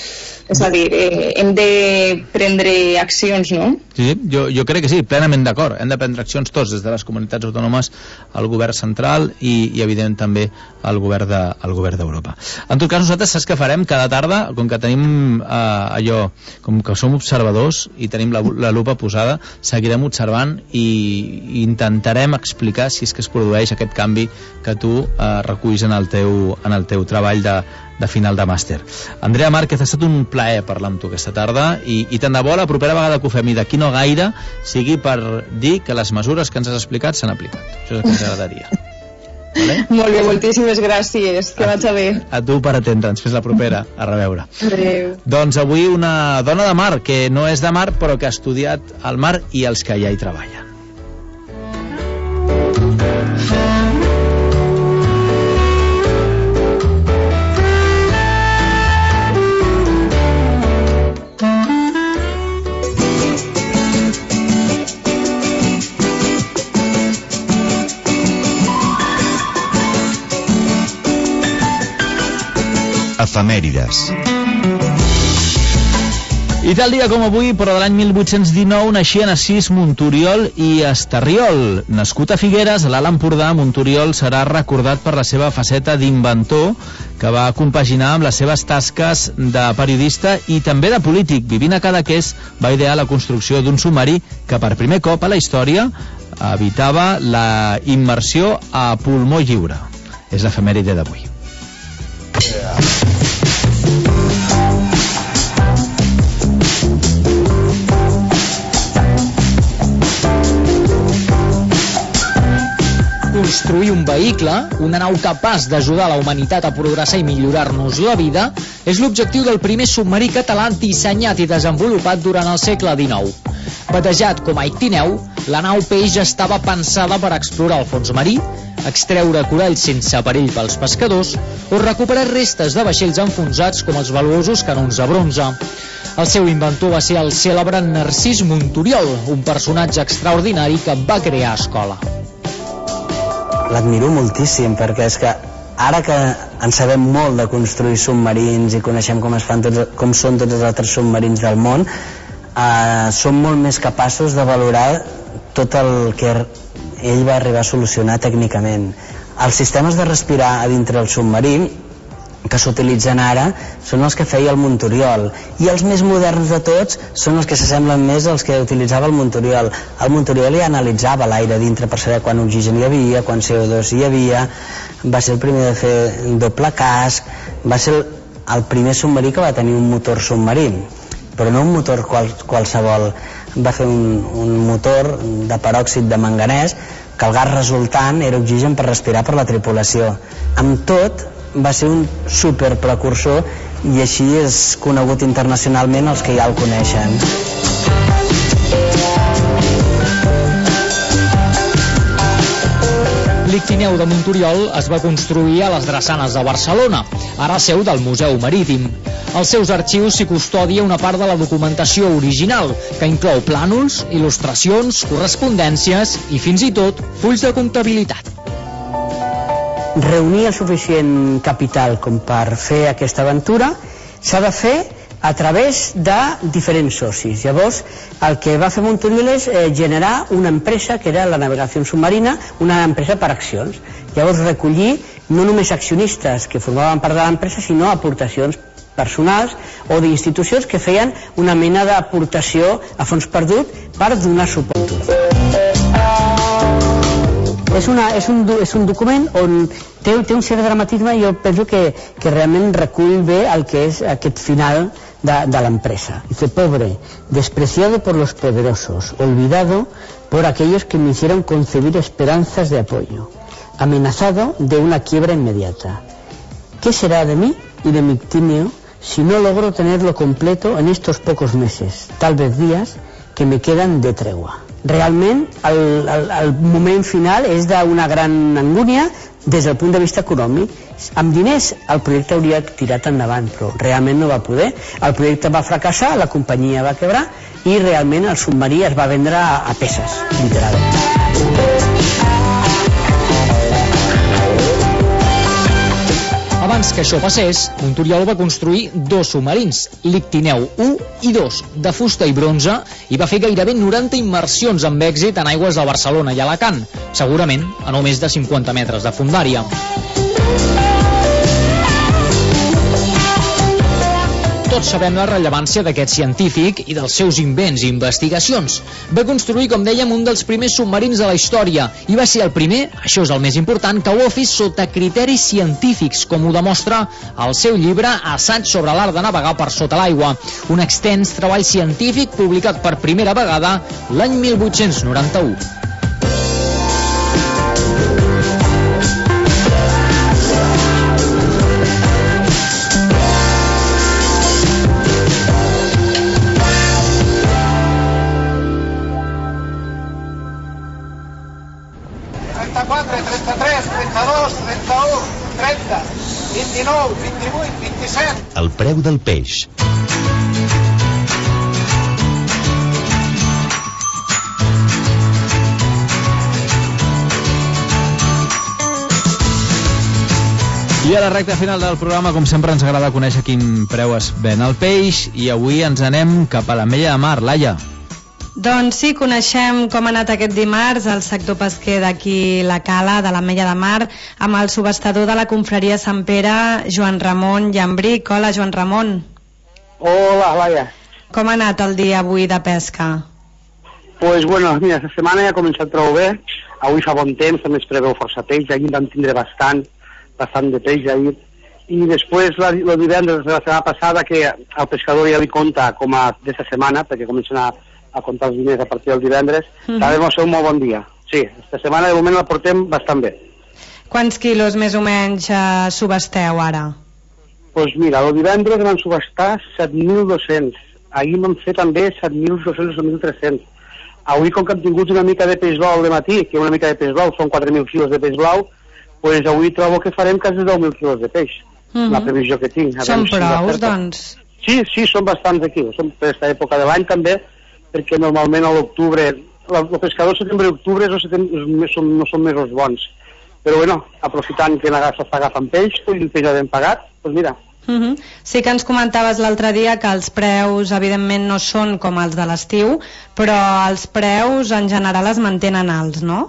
És a dir, eh, hem de prendre accions, no? Sí, jo, jo crec que sí, plenament d'acord. Hem de prendre accions tots, des de les comunitats autònomes al govern central i, i evident també al govern de, al govern d'Europa. En tot cas, nosaltres saps què farem cada tarda, com que tenim eh, allò, com que som observadors i tenim la, la lupa posada, seguirem observant i, i intentarem explicar si és que es produeix aquest canvi que tu eh, reculls en el teu, en el teu treball de, de final de màster. Andrea Márquez, ha estat un plaer parlar amb tu aquesta tarda i, i tant de bo la propera vegada que ho fem i d'aquí no gaire sigui per dir que les mesures que ens has explicat s'han aplicat. Això és el que ens agradaria. Vale? Molt bé, moltíssimes gràcies, que vaig a bé. A tu per atendre'ns, fins la propera, a reveure. Adéu. Doncs avui una dona de mar, que no és de mar però que ha estudiat el mar i els que allà hi treballen. Efemèrides. I tal dia com avui, però de l'any mil vuit-cents dinou, naixien a Sis Montoriol i Estarriol. Nascut a Figueres, a l'Alt Empordà, Montoriol serà recordat per la seva faceta d'inventor, que va compaginar amb les seves tasques de periodista i també de polític. Vivint a Cadaqués, va idear la construcció d'un submarí que per primer cop a la història evitava la immersió a pulmó lliure. És l'efemèride d'avui. Construir un vehicle, una nau capaç d'ajudar la humanitat a progressar i millorar-nos la vida, és l'objectiu del primer submarí català dissenyat i desenvolupat durant el segle dinou. Batejat com a Ictineu, la nau peix estava pensada per explorar el fons marí, extreure coralls sense perill pels pescadors o recuperar restes de vaixells enfonsats com els valuosos canons de bronze. El seu inventor va ser el cèlebre Narcís Montoriol, un personatge extraordinari que va crear escola. L'admiro moltíssim perquè és que ara que en sabem molt de construir submarins i coneixem com, es fan tots, com són tots els altres submarins del món, eh, som molt més capaços de valorar tot el que ell va arribar a solucionar tècnicament. Els sistemes de respirar a dintre del submarí que s'utilitzen ara són els que feia el Montoriol, i els més moderns de tots són els que s'assemblen més als que utilitzava el Montoriol. El Montoriol ja analitzava l'aire dintre per saber quant oxigen hi havia, quant C O dos hi havia, va ser el primer de fer doble casc, va ser el, el primer submarí que va tenir un motor submarí, però no un motor qual, qualsevol. Va fer un, un motor de peròxid de manganès que el gas resultant era oxigen per respirar per la tripulació. Amb tot, va ser un superprecursor i així és conegut internacionalment els que ja el coneixen. L'Ictineu de Montoriol es va construir a les Drassanes de Barcelona, ara seu del Museu Marítim. Als seus arxius s'hi custodia una part de la documentació original, que inclou plànols, il·lustracions, correspondències i fins i tot fulls de comptabilitat. Reunir el suficient capital com per fer aquesta aventura s'ha de fer a través de diferents socis. Llavors, el que va fer Montoriol és eh, generar una empresa que era la navegació submarina, una empresa per accions. Llavors, recollir no només accionistes que formaven part de l'empresa, sinó aportacions personals o d'institucions que feien una mena d'aportació a fons perdut per donar suport. És, una, és, un, és un document on té, té un cert dramatisme i jo penso que, que realment recull bé el que és aquest final de, de l'empresa. Dice: pobre, despreciado por los poderosos, olvidado por aquellos que me hicieron concebir esperanzas de apoyo, amenazado de una quiebra inmediata. ¿Qué será de mí y de mi Ictineo si no logro tenerlo completo en estos pocos meses, tal vez días, que me quedan de tregua? Realment el, el, el moment final és d'una gran angúnia des del punt de vista econòmic. Amb diners el projecte hauria tirat endavant, però realment no va poder. El projecte va fracassar, la companyia va quebrar i realment el submarí es va vendre a, a peces, literalment. Abans que això passés, Monturiol va construir dos submarins, l'Ictineu u i dos, de fusta i bronze, i va fer gairebé noranta immersions amb èxit en aigües de Barcelona i Alacant, segurament a no més de cinquanta metres de fondària. Tots sabem la rellevància d'aquest científic i dels seus invents i investigacions. Va construir, com dèiem, un dels primers submarins de la història i va ser el primer, això és el més important, que ho ha fet sota criteris científics, com ho demostra el seu llibre Assaig sobre l'art de navegar per sota l'aigua, un extens treball científic publicat per primera vegada l'any mil vuit-cents noranta-u. trenta-quatre, trenta-tres, trenta-dos, trenta-u, trenta, vint-i-nou, vint-i-vuit, vint-i-set. El preu del peix. I a la recta final del programa, com sempre, ens agrada conèixer quin preu es ven el peix, i avui ens anem cap a l'Ametlla de Mar. Laia. Doncs sí, coneixem com ha anat aquest dimarts el sector pesquer d'aquí la Cala, de l'Ametlla de Mar, amb el subhastador de la confraria Sant Pere, Joan Ramon Llambric. Hola, Joan Ramon. Hola, Laia. Com ha anat el dia avui de pesca? Pues bueno, mira, esta setmana ja ha començat prou bé. Avui fa bon temps, també es preveu força peix. Ahir vam tindre bastant, bastant de peix ahir. I després, el divendres de la setmana passada, que el pescador ja li compta com a d'esta setmana, perquè comencen a a comptar els diners a partir del divendres, mm-hmm. també va ser un molt bon dia. Sí, aquesta setmana de moment la portem bastant bé. Quants quilos més o menys eh, subhasteu ara? Doncs pues mira, el divendres van subhastar set mil dos-cents. Ahir vam fer també set mil dos-cents o set mil tres-cents. Avui, com que hem tingut una mica de peix blau al matí, que una mica de peix blau són quatre mil quilos de peix blau, doncs pues avui trobo que farem quasi deu mil quilos de peix. Mm-hmm. La previsió que tinc. Són prous, doncs? Sí, sí, són bastants aquí. Són per aquesta època de l'any també, perquè normalment a l'octubre, el pescador setembre i octubre no són, no són mesos bons. Però bueno, aprofitant que s'està agafant peix, i el peix ja ben pagat, doncs mira. Uh-huh. Sí que ens comentaves l'altre dia que els preus evidentment no són com els de l'estiu, però els preus en general es mantenen alts, no?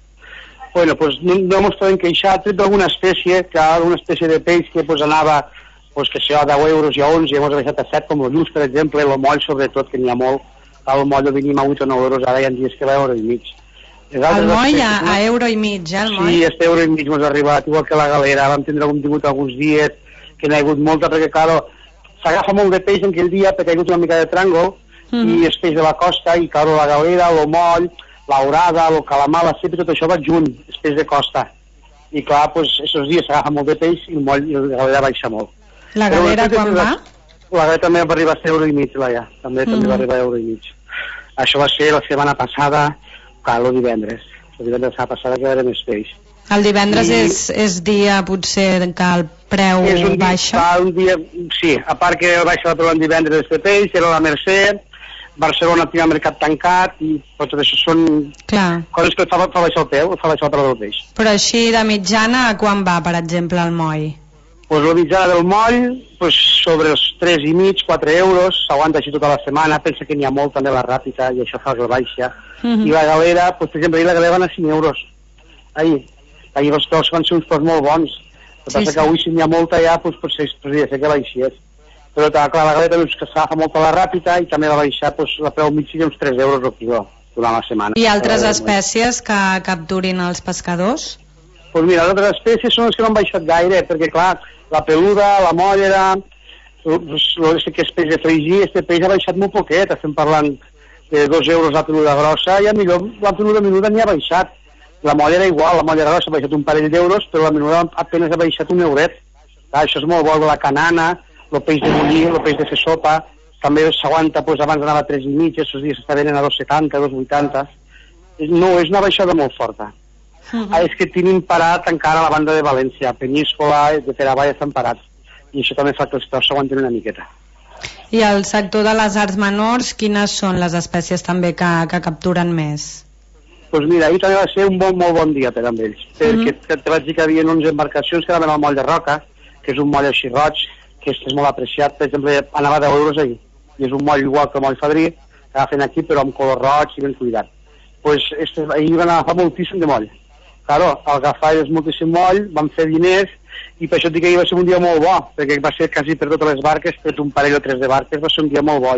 Bueno, doncs no, no ens podem queixar, tret d'alguna espècie, que alguna espècie de peix que pues, anava, pues, que això, deu euros i onze, i hemos baixat a set, com el lluç, per exemple, el moll sobretot, que n'hi ha molt. El moll venim a vuit o nou euros, ara hi ha dies que va a euro i mig. El moll a, a euro i mig, eh, el moll? Sí, este euro i mig ens ha arribat, igual que la galera, vam tindre hem tingut alguns dies que n'ha hagut molta, perquè, clar, s'agafa molt de peix en aquell dia, perquè hi ha hagut una mica de tràngol, mm-hmm. i és peix de la costa, i, clar, la galera, el moll, l'orada, el calamar, la cepa, tot això va junt, és peix de costa. I, clar, doncs, aquests dies s'agafa molt de peix i el moll i la galera baixa molt. La galera quan va? La galera també va arribar a ser euro i mig, la ja. També, mm. també va arribar a euro i mig. Això va ser la setmana passada, clar, el divendres. El divendres la setmana passada que era més peix. El divendres I... és, és dia, potser, que el preu és un dia, baixa? Fa un dia, sí, a part que baixa la preu en divendres de peix, era la Mercè, Barcelona tinc el mercat tancat, i tot això són clar. Coses que fa, fa baixar el peu, fa baixar el preu del peix. Però així, de mitjana, a quan va, per exemple, el moll? Pues la mitjana del moll, pues sobre els tres i mig, quatre euros, s'aguanta així tota la setmana, pensa que n'hi ha molt també la ràpida i això fa la baixa. Mm-hmm. I la galera, pues, per exemple, ahir la galera van a cinc euros. Ahir, ahir els dos van ser uns pros molt bons. El que sí, passa sí. que avui si n'hi ha molta ja, pues, potser podria ser que baixés. Però clar, la galera també que s'agafa molt a la ràpida i també va baixar, pues, la preu mig seria uns tres euros el quilo durant la setmana. I altres espècies que capturin els pescadors? Pues mira, les altres espècies són les que no han baixat gaire, perquè clar, la peluda, la mollera, el que és peix de fregir, este peix ha baixat molt poquet, estem parlant de dos euros la peluda grossa, i a millor la peluda menuda n'hi ha baixat. La mollera igual, la mollera grossa ha baixat un parell d'euros, però la menuda apenas ha baixat un euret. Clar, això és molt bo, la canana, el peix de bullir, el peix de fer sopa, també s'aguanta, doncs abans anava a tres i mig, aquests dies s'està venent a dos setanta, dos vuitanta. No, és una baixada molt forta. Uh-huh. Ah, és que tenim parat encara a la banda de València, Peníscola, de Peravall estan parats, i això també fa que els preus s'aguantin una miqueta. I al sector de les arts menors, quines són les espècies també que, que capturen més? Doncs pues mira, ahir també va ser un bon, molt bon dia per amb ells, perquè uh-huh. te vaig dir que hi havia onze embarcacions que anaven al moll de Roca, que és un moll així roig, que és, és molt apreciat. Per exemple, anava a deu euros ahir, i és un moll igual que el moll fadrí, que agafen aquí, però amb color roig i ben cuidat. Pues este, ahir van agafar moltíssim de moll. Claro, al agafar és moltíssim moll, van fer diners, i per això et dic que ahir va ser un dia molt bo, perquè va ser quasi per totes les barques, per un parell o tres de barques, va ser un dia molt bo.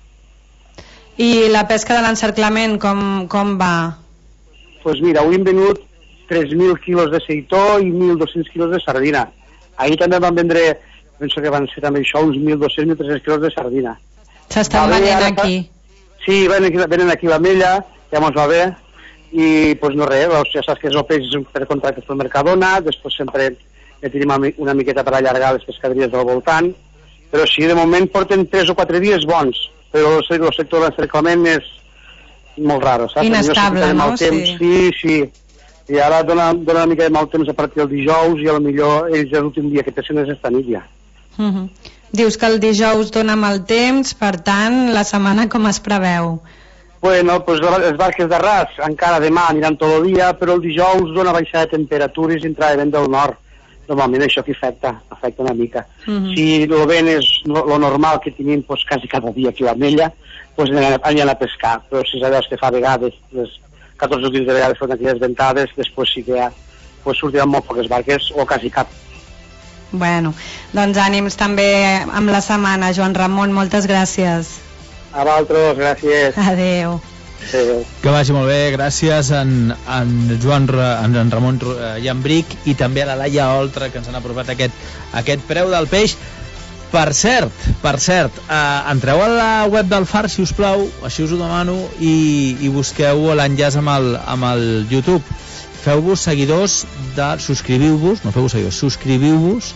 I la pesca de l'encerclament, com, com va? Pues mira, avui hem venut tres mil quilos de seitó i mil dos-cents quilos de sardina. Ahir també van vendre, penso que van ser també això, uns mil dos-cents mil tres-cents quilos de sardina. S'estan venent aquí? Sí, venen, venen aquí la mella, ja mos va bé, i pues no res, doncs, ja saps que és el peix per contractes pel Mercadona, després sempre ja tenim una miqueta per allargar les pescaderies del voltant, però sí, de moment porten tres o quatre dies bons, però el sector de l'encerclament és molt raro, saps? Inestable, no? Sí, sí, sí. I ara dona, dona una mica de mal temps a partir del dijous i a lo millor és l'últim dia que passen és esta nit ja. Uh -huh. Dius que el dijous dona mal temps, per tant, la setmana com es preveu? Bueno, pues les barques d'arràs encara demà aniran tot el dia, però el dijous dona baixada de temperatures i entrada de vent del nord. Normalment això que afecta, afecta una mica. Uh -huh. Si el vent és lo normal que tenim pues, quasi cada dia aquí a l'Ametlla, pues aniran a pescar, però si és allò que fa vegades, les catorze o quinze vegades són aquelles ventades, després sí que ja pues, sortiran molt poques barques o quasi cap. Bueno, doncs ànims també amb la setmana, Joan Ramon, moltes gràcies. A vosaltres, gràcies. Adéu. Adéu. Que vagi molt bé, gràcies en, en Joan en, en Ramon Llambric i també a la Laia Oltra, que ens han apropat aquest, aquest preu del peix. Per cert, per cert, eh, entreu a la web del Far, si us plau, així us ho demano, i, i busqueu l'enllaç amb, el, amb el YouTube. Feu-vos seguidors, de, subscriviu-vos, no feu-vos seguidors, subscriviu-vos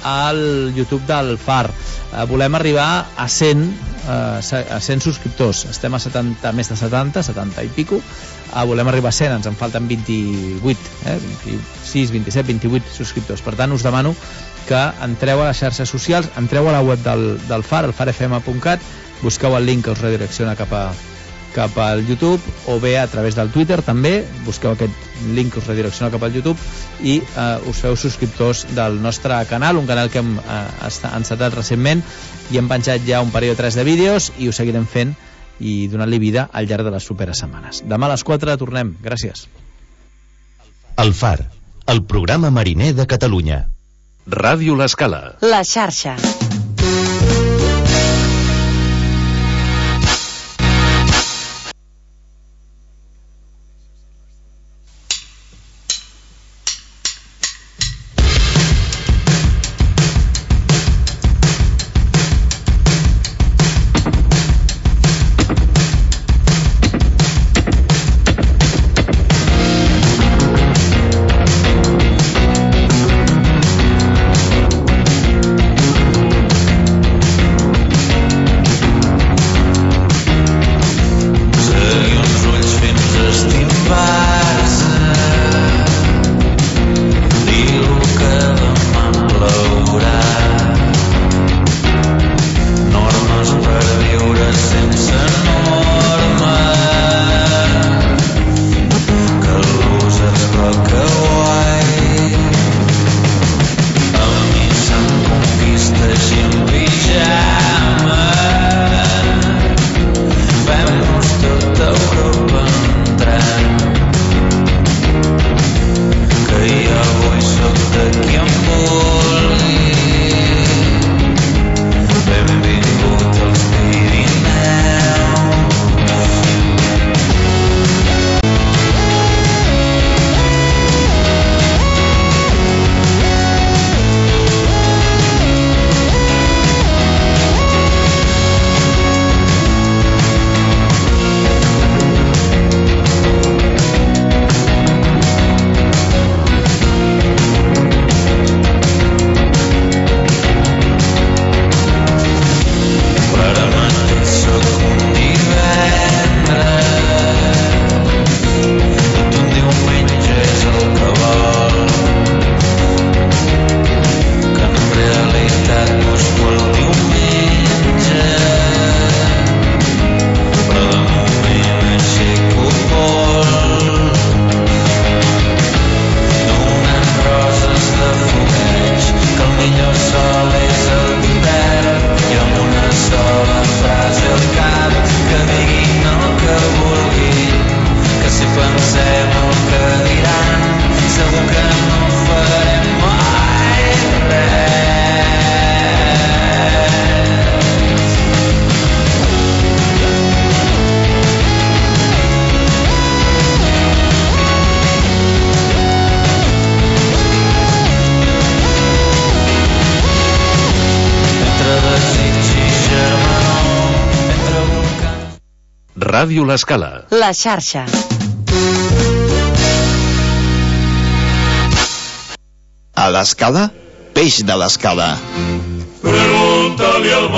al YouTube del Far. Eh, volem arribar a cent, eh, a cent subscriptors. Estem a setanta, més de setanta, setanta i pico. Eh, volem arribar a cent, ens en falten vint-i-vuit, eh, vint-i-sis, vint-i-set, vint-i-vuit subscriptors. Per tant, us demano que entreu a les xarxes socials, entreu a la web del, del Far, el far f m punt cat, busqueu el link que us redirecciona cap a cap al YouTube, o bé a través del Twitter també, busqueu aquest link que us redirecciona cap al YouTube i eh, us feu subscriptors del nostre canal, un canal que hem eh, encetat recentment i hem penjat ja un parell o tres de vídeos i ho seguirem fent i donant-li vida al llarg de les properes setmanes. Demà a les quatre tornem. Gràcies. El Far, el programa mariner de Catalunya. Ràdio L'Escala. La xarxa. Ràdio L'Escala. La xarxa. A l'Escala, peix de l'Escala. Pregúntale al